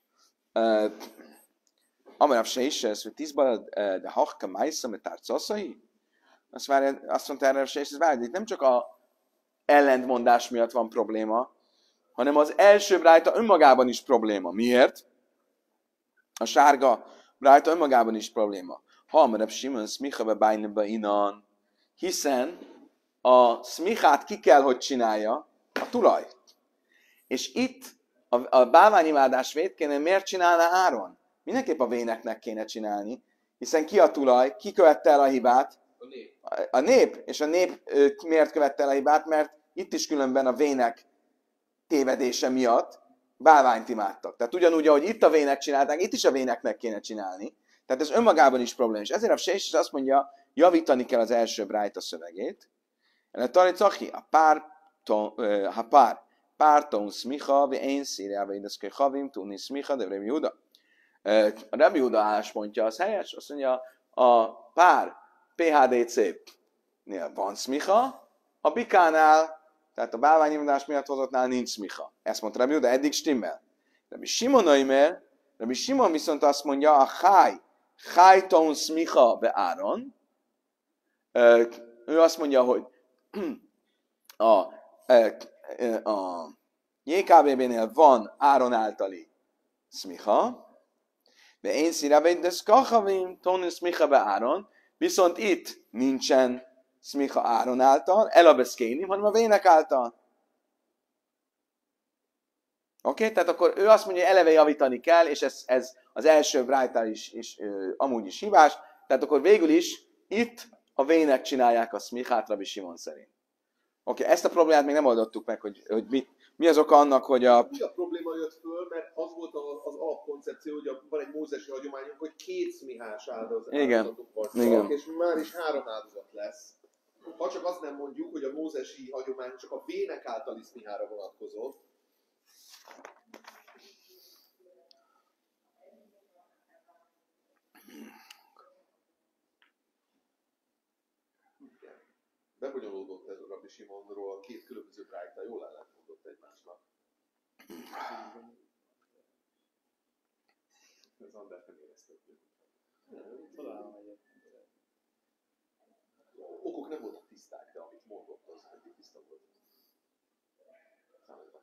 Speaker 1: Amarabb se is, ez, hogy 10-ban, de hakka májszam, de tárcaszai? Azt mondta erre se is, ez várj, itt nem csak a ellentmondás miatt van probléma, hanem az első brájta önmagában is probléma. Miért? A sárga brájta önmagában is probléma. Ha Amarabb Simon szmicha be bájnebe inan, hiszen a szmichát ki kell, hogy csinálja a tulaj. És itt a bálványimádás vétkénél miért csinálná Áron? Mindenképp a véneknek kéne csinálni, hiszen ki a tulaj, ki követte el a hibát?
Speaker 2: A nép.
Speaker 1: A nép. És a nép miért követte el a hibát? Mert itt is különben a vének tévedése miatt bálványt imádtak. Tehát ugyanúgy, ahogy itt a vének csinálták, itt is a véneknek kéne csinálni. Tehát ez önmagában is probléma. És ezért a Sés is azt mondja, javítani kell az első brájta szövegét. A taricachi, ha párton szmicha, ve én szírjába ideszke havim, tudni szmicha, de Rabbi Júda. A Rabbi Júda álláspontja az helyes, azt mondja, a pár PHDC-nél van szmicha, a bikánál, tehát a bálványimádás miatt hozottnál nincs szmicha. Ezt mondta Rabbi Júda, eddig stimmel. Rabbi Simon viszont azt mondja, a chájton szmicha be Áron. Ő azt mondja, hogy a JKBB-nél van Áron általi szmicha, de én szíreveid, de szkachavim tóni szmicha be Áron, viszont itt nincsen szmicha Áron által, elabeszkénim, hanem a vének által. Oké, tehát akkor ő azt mondja, hogy eleve javítani kell, és ez az első brájtál is amúgy is hibás, tehát akkor végül is itt a vének csinálják a szmichát Rabbi Simon szerint. Oké, ezt a problémát még nem oldottuk meg, hogy mi az oka annak, hogy
Speaker 2: Mi a probléma jött föl, mert az volt az alapkoncepció, hogy van egy mózesi hagyományunk, hogy 2 szmihás áldozatok vannak, és már is 3 áldozat lesz. Ha csak azt nem mondjuk, hogy a mózesi hagyomány csak a vének általi szmihára vonatkozott, bebonyolódott ez a Rabbi Simonról, 2 különböző brájta jól ellentmondott egymásnak. Ez András nem éreztető. Okok nem voltak tiszták, de amit mondott, az eddig tiszta volt. Számítva.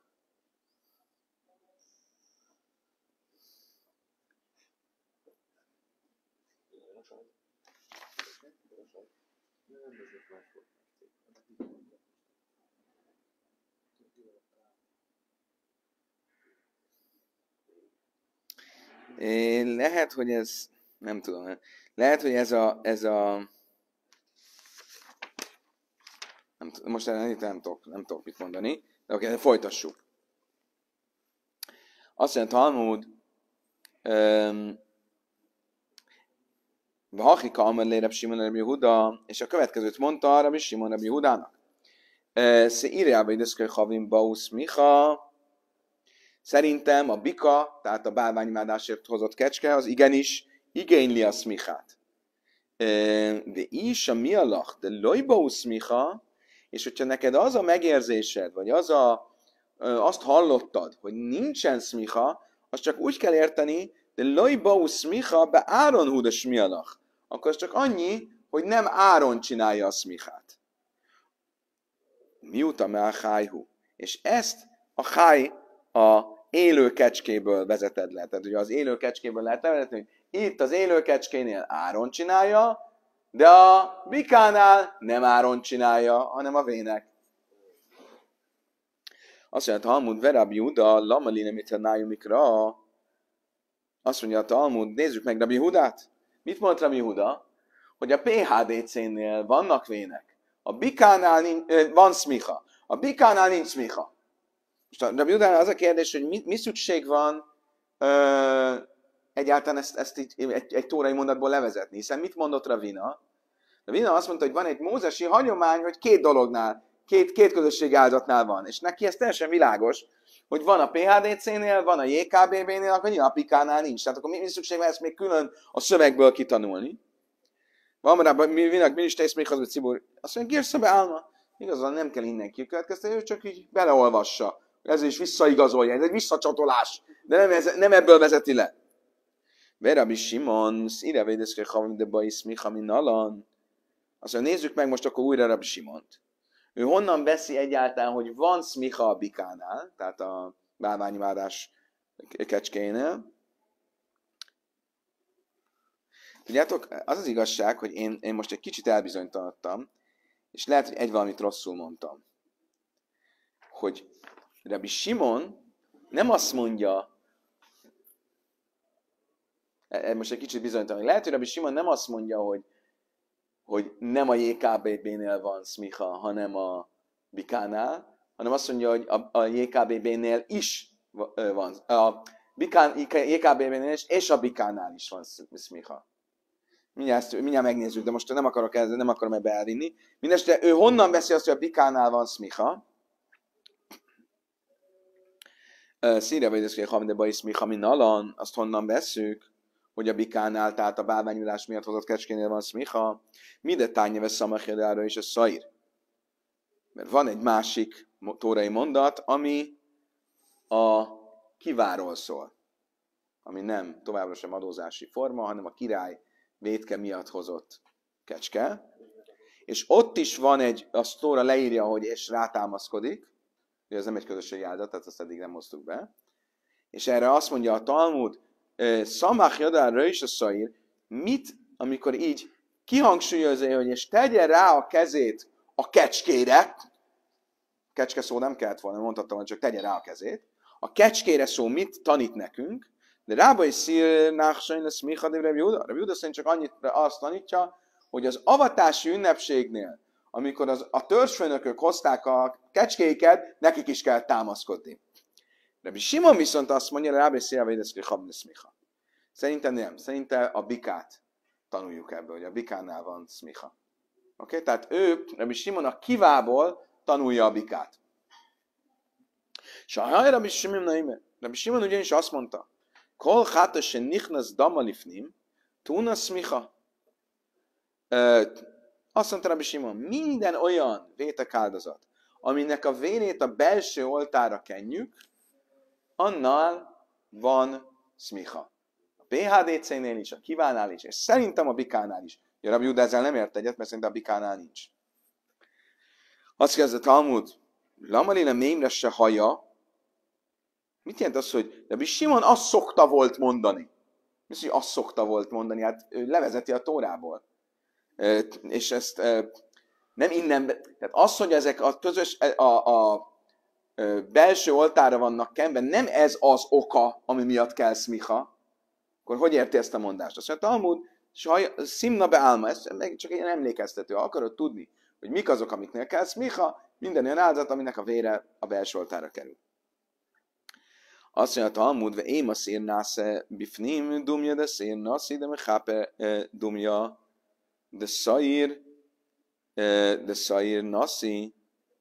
Speaker 1: Lehet, hogy ez, nem tudom, lehet, hogy ez a nem tudom, most nem tudok mit mondani, de oké, folytassuk. Azt mondja Talmud, Hachika Amelé Reb Simon Reb Yehuda, és a következőt mondta Rabbi Simon Reb Yehudának. Se írjába ideszkő Havim Bausz Micha. Szerintem a bika, tehát a bálványimádásért hozott kecske, az igenis igényli a szmichát. De is a mialach, de loj Bausz Micha, és hogyha neked az a megérzésed, vagy azt hallottad, hogy nincsen szmicha, azt csak úgy kell érteni, de loj Bausz Micha be Áron hudas mialach. Akkor az csak annyi, hogy nem Áron csinálja a szmichát. Miuta me a chájhu. És ezt a cháj a élő kecskéből vezeted le. Tehát ugye az élő kecskéből lehet levezetni, hogy itt az élő kecskénél Áron csinálja, de a bikánál nem Áron csinálja, hanem a vének. Azt mondja, Talmud Verab Juda, Lamalina Mithanájumikra. Azt mondja a Talmud, nézzük meg Rabbi Judát. Mit mondta Rabbi Juda? Hogy a PHDC-nél vannak vének. A bikánál van szmicha. A bikánál nincs szmicha. Most a Rabbi Judánál az a kérdés, hogy mi szükség van egyáltalán ezt egy tórai mondatból levezetni. Hiszen mit mondott Ravina? Ravina azt mondta, hogy van egy mózesi hagyomány, hogy két dolognál, két közösségi áldozatnál van. És neki ez teljesen világos, hogy van a PHDC-nél, van a JKBB-nél, akkor nyilván a Pikánál nincs. Tehát akkor mi szükség van ezt még külön a szövegből kitanulni? Van rá, minek minisztész még az Cibor. Azt mondja, Gérszebe Álma. Igazán nem kell innen kikövetkeztetni, ő csak így beleolvassa. Ez is visszaigazolja, ez egy visszacsatolás. De nem ebből vezeti le. Rabbi Simon, szíre védeszke havim de bajsz micha min nalan. Azt mondja, nézzük meg most akkor újra Rabbi Simont. Ő honnan veszi egyáltalán, hogy van szmicha a bikánál, tehát a bálványimádás kecskénél. Tudjátok, az az igazság, hogy én most egy kicsit elbizonytalanodtam, és lehet, hogy valamit rosszul mondtam. Hogy Rabbi Simon nem azt mondja, most egy kicsit bizonytalan, lehet, hogy Rabbi Simon nem azt mondja, hogy nem a JKBB-nél van szmicha, hanem a bikánál, hanem azt mondja, hogy a JKBB-nél is van, a JKBB-nél is, és a bikánál is van szmicha. Mindjárt megnézzük, de most nem akarom ebbe elvinni. Mindenesetre ő honnan veszi azt, hogy a bikánál van szmicha? Szíre vagy ez, hogy hamide baj szmicha min alan, azt honnan vesszük? Hogy a bikánál, tehát a bálványulás miatt hozott kecskénél van szmicha, mide tányeve szamachjedára és a szair. Mert van egy másik tórai mondat, ami a kiváról szól. Ami nem továbbra sem adózási forma, hanem a király vétke miatt hozott kecske. És ott is van a tóra leírja, hogy és rátámaszkodik, hogy ez nem egy közösségi áldozat, tehát azt eddig nem hoztuk be. És erre azt mondja a Talmud, Szamach jadára is a szaír, mit, amikor így kihangsúlyozza, hogy és tegye rá a kezét a kecskére, kecske szó nem kellett volna, mondhattam, hogy csak tegye rá a kezét, a kecskére szó mit tanít nekünk, de rába is szír náhsajn lesz micha de Rabbi Juda. Rabbi Juda szerint csak annyit azt tanítja, hogy az avatási ünnepségnél, amikor a törzsfőnökök hozták a kecskéiket, nekik is kell támaszkodni. Rabbi Simon viszont azt mondja, hogy rába is szír védeszkő habne szmicha. Szerintem nem. Szerintem a bikát tanuljuk ebből, hogy a bikánál van szmicha. Oké? Tehát Rabbi Simon a kivából tanulja a bikát. Sajaj, Rabbi Simon ugyanis azt mondta, Kol chata se nichnas dama lifnim, tuna szmicha. Azt mondta Rabbi Simon, minden olyan vétek áldozat, aminek a vérét a belső oltára kenjük, annál van szmicha. A PHDC-nél is, a kivánál is, és szerintem a bikánál is. Ja, Rabbi Juda ezzel nem ért egyet, mert szerintem a bikánál nincs. Azt kezdett Talmud, Lamalina mémre se haja. Mit jelent az, hogy Rabbi Simon azt szokta volt mondani? Mi az, hogy azt szokta volt mondani? Hát ő levezeti a Tórából. És ezt nem innen... Tehát az, hogy ezek a közös... a belső oltára vannak kenve, nem ez az oka, ami miatt kell szmicha, akkor hogy érti ezt a mondást? Azt mondja, Talmud, szimna be álma, ez csak egy emlékeztető. Ha akarod tudni, hogy mik azok, amiknél kell szmicha, minden olyan áldozat, aminek a vére a belső oltára kerül. Azt mondja a Talmud, ve én a szér násze bifnim dumja, de szér naszi, de mechape dumja, de szaír naszi,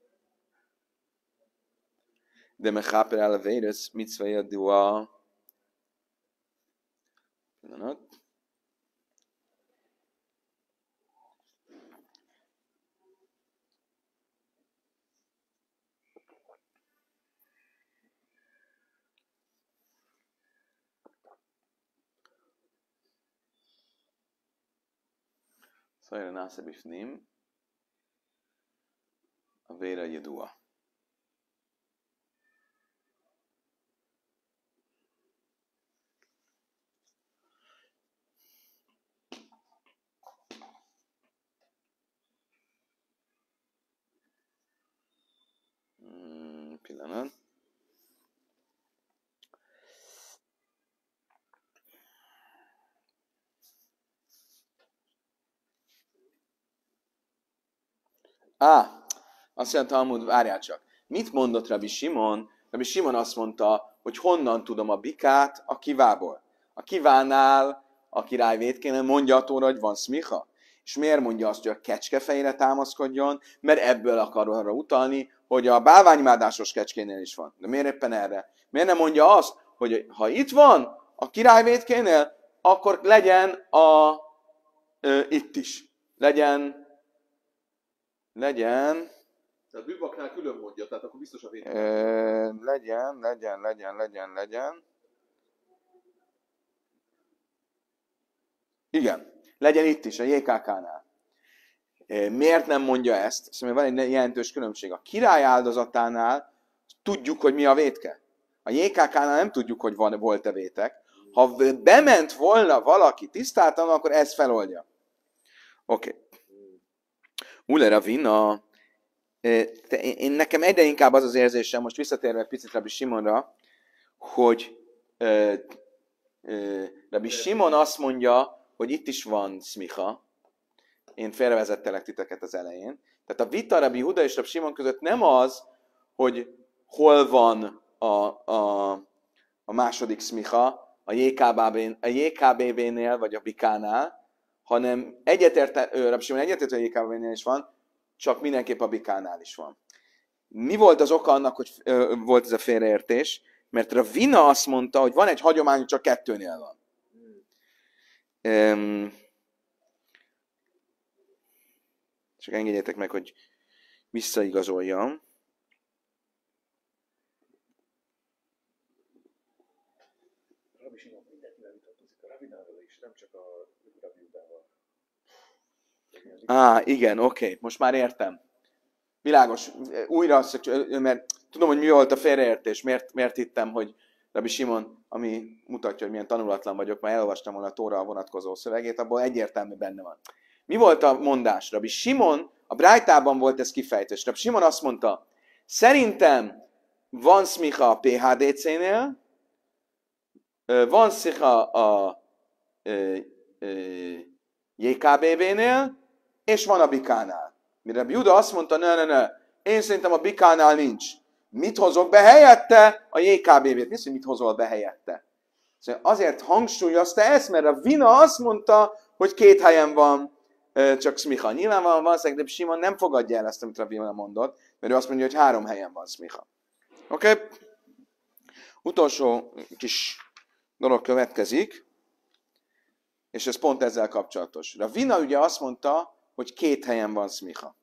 Speaker 1: de mechape el a véres, mitzvaja dua. Pillanat. Szaír násze bifnim, a vére jedua. Pillanat. Azt mondja Talmud, várjál csak. Mit mondott Rabbi Simon? Rabbi Simon azt mondta, hogy honnan tudom a bikát a kivából. A kivánál a király vétkén mondja a Tóra, hogy van szmicha. És miért mondja azt, hogy a kecskefejre támaszkodjon? Mert ebből akar arra utalni, hogy a bálványmádásos kecskénél is van. De miért éppen erre? Miért nem mondja azt, hogy ha itt van a király vétkénél, akkor legyen itt is. Legyen.
Speaker 2: Tehát bűvaknál külön mondja, tehát akkor biztos a vétel.
Speaker 1: Legyen. Igen, legyen itt is, a JKK-nál. Miért nem mondja ezt? Szóval van egy jelentős különbség. A király áldozatánál tudjuk, hogy mi a vétke. A JKK-nál nem tudjuk, hogy volt-e vétek. Ha bement volna valaki tisztáltan, akkor ez feloldja. Oké. Ule Ravina, nekem egyre inkább az az érzésem, most visszatérve egy picit Rabbi Simonra, hogy Rabbi Simon azt mondja, hogy itt is van szmicha. Én félrevezettelek titeket az elején. Tehát a vita Rabbi Huda és Rabbi Simon között nem az, hogy hol van a második szmicha, a JKBB-nél vagy a Bikánál, hanem Rabbi Simon egyetért, hogy a JKBB-nél is van, csak mindenképp a Bikánál is van. Mi volt az oka annak, hogy volt ez a félreértés? Mert Ravina azt mondta, hogy van egy hagyomány, hogy csak kettőnél van. Csak engedjétek meg, hogy visszaigazoljam.
Speaker 2: Rabbi Simon mindenkivel vitatkozik, a Ravinával is, nem csak a Rabbi Hudával.
Speaker 1: Igen, oké, most már értem. Világos, újra, mert tudom, hogy mi volt a félreértés, miért hittem, hogy Rabbi Simon, ami mutatja, hogy milyen tanulatlan vagyok, már elolvastam volna a Tóra vonatkozó szövegét, abból egyértelmű benne van. Mi volt a mondás? Rabbi Simon, a Brájtában volt ez kifejtő, és Rabbi Simon azt mondta, szerintem van szmicha a PHDC-nél, van szmicha a JKBB-nél, és van a Bikánál. Mire Rabbi Juda azt mondta, ne, én szerintem a Bikánál nincs. Mit hozok be helyette? A JKBB-t. Mi mit hozol be helyette? Szóval azért hangsúlyozta ezt, mert a Vina azt mondta, hogy 2 helyen van csak szmicha. Nyilvánvalóan valószínűleg Simon nem fogadja el ezt, amit a Vina mondott, mert ő azt mondja, hogy 3 helyen van szmicha. Oké? Utolsó kis dolog következik, és ez pont ezzel kapcsolatos. A Vina ugye azt mondta, hogy 2 helyen van szmicha.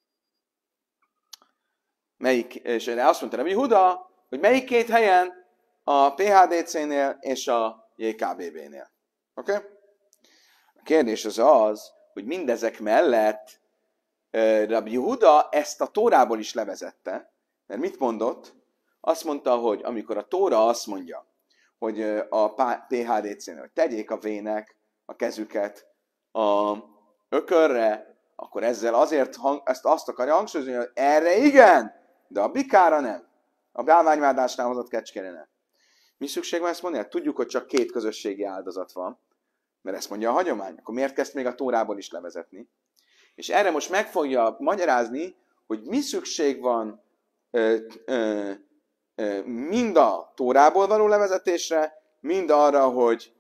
Speaker 1: És azt mondta Rabbi Huda, hogy melyik 2 helyen? A PHDC-nél és a JKBB-nél. Oké? A kérdés az, hogy mindezek mellett Rabbi Huda ezt a Tórából is levezette. Mert mit mondott? Azt mondta, hogy amikor a Tóra azt mondja, hogy a PHDC-nél, hogy tegyék a vének a kezüket a ökörre, akkor ezzel azért azt akarja hangsúlyozni, hogy erre igen, de a bikára nem. A bálványimádásnál hozott kecskére nem. Mi szükség van ezt mondani? Hát tudjuk, hogy csak 2 közösségi áldozat van, mert ezt mondja a hagyomány. Akkor miért kezd még a Tórából is levezetni? És erre most meg fogja magyarázni, hogy mi szükség van mind a Tórából való levezetésre, mind arra, hogy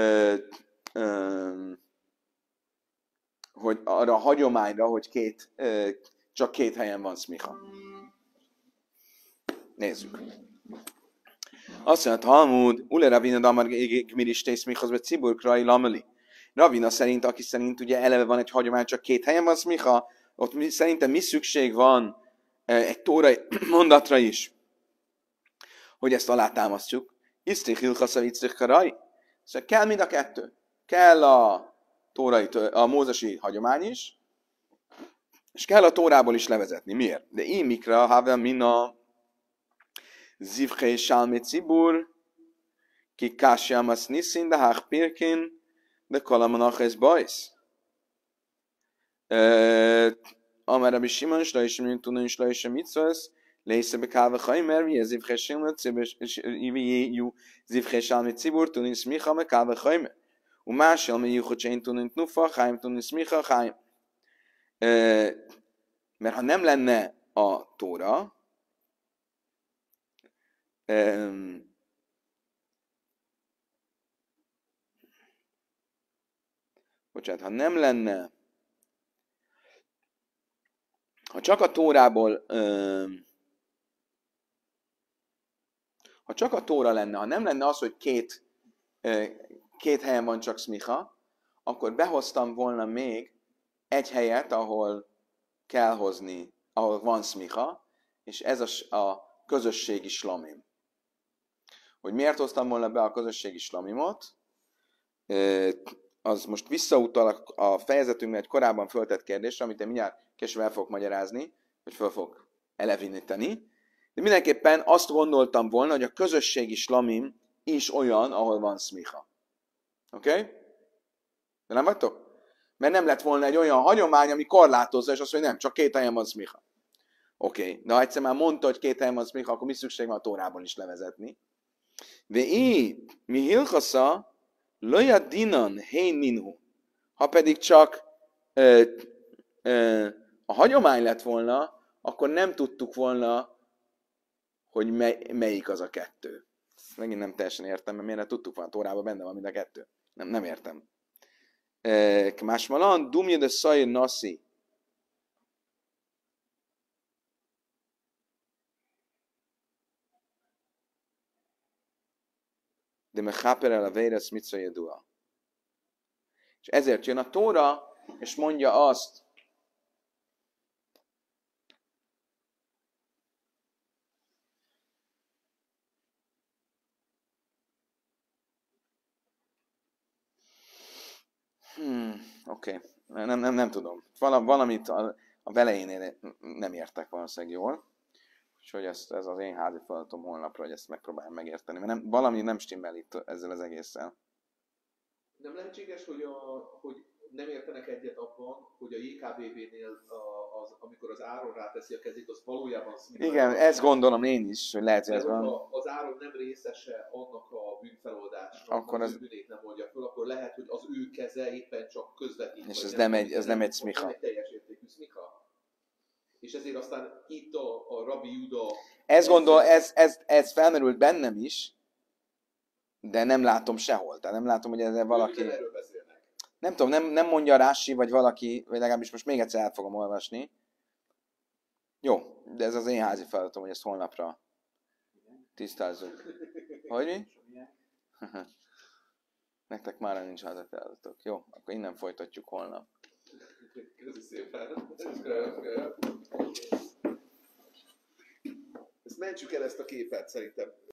Speaker 1: arra a hagyományra, hogy csak két helyen van szmicha. Nézzük. Azt mondja, Talmud, Ule Ravina Damar Gmiristé szmichaz, vagy Cibur Krai Lameli. Ravina szerint, aki szerint ugye eleve van egy hagyomány, csak két helyen van szmicha, ott szerintem mi szükség van egy tórai mondatra is, hogy ezt alátámasztjuk. Isztrich Hilchaszav Isztrich Karai. Szóval kell mind a kettő. Kell a mózesi hagyomány is, és kell a Tórából is levezetni. Miért? De én mikra, havel mina zivchei salmi cibur, ki kásjámasz niszin, de hák pirkin, de kalamanach ez bajsz. Amerre bi Simon, és is mint tudni, és is mit szólsz, lésze be káve hajmer, mi ez zivchei salmi cibur, tudni szmicha, me káve hajmer. ומאשר מיוחד שאין תונן תנופה, חיים תונן סמיכה, חיים. Mert ha nem lenne a Tóra, bocsánat, ha nem lenne, ha csak a Tórából, ha csak a Tóra lenne, ha nem lenne az, hogy két helyen van csak szmicha, akkor behoztam volna még egy helyet, ahol kell hozni, ahol van szmicha, és ez a közösségi slamim. Hogy miért hoztam volna be a közösségi slamimot, az most visszautal a fejezetünkben egy korábban föltett kérdésre, amit én mindjárt később el fogok magyarázni, vagy föl fogok eleveníteni. De mindenképpen azt gondoltam volna, hogy a közösségi slamim is olyan, ahol van szmicha. Oké? De nem vagytok? Mert nem lett volna egy olyan hagyomány, ami korlátozza, és azt mondja, nem, csak két helyen van szmicha. Oké, de ha egyszer már mondta, hogy két helyen van szmicha, akkor mi szükség van a Tórában is levezetni? De mi hilchasza, loja dinan hein minhu. Ha pedig csak a hagyomány lett volna, akkor nem tudtuk volna, hogy melyik az a kettő. Ezt megint nem teljesen értem, mert miért tudtuk volna, a Tórában benne van mind a kettő. Nem értem. Másmalan, dumje de szajr naszi. De mechaper el a véresz mitza jedua. És ezért jön a Tóra, és mondja azt, oké. Nem tudom. Valamit a velejénél nem értek valószínűleg jól. Úgyhogy ez az én házi feladatom holnapra, hogy ezt megpróbáljam megérteni. Mert valami nem stimmel itt ezzel az egésszel.
Speaker 2: Nem lehetséges, hogy nem értenek egyet abban, hogy a JKBV-nél, amikor az Áron ráteszi a kezét, az valójában szmicha.
Speaker 1: Igen, ezt gondolom én is, hogy lehet, hogy ez van.
Speaker 2: Az Áron nem részese annak a bűnfeloldásnak,
Speaker 1: akkor
Speaker 2: az ő bűnét nem oldja föl, akkor lehet, hogy az ő keze éppen csak közvetít.
Speaker 1: És ez nem egy szmicha.
Speaker 2: Nem egy teljes értékű szmicha. És ezért aztán itt a Rabbi Juda...
Speaker 1: Ez felmerült bennem is, de nem látom sehol. Tehát nem látom, hogy ezzel valaki...
Speaker 2: Erről beszélnek.
Speaker 1: Nem tudom, nem mondja Rási, vagy valaki, vagy legalábbis most még egyszer át fogom olvasni. Jó, de ez az én házi feladatom, hogy ezt holnapra tisztázzuk. Hogy mi? Nektek már nincs házi feladatok. Jó, akkor innen folytatjuk holnap.
Speaker 2: Köszi szépen. Ezt mentsük el ezt a képet szerintem.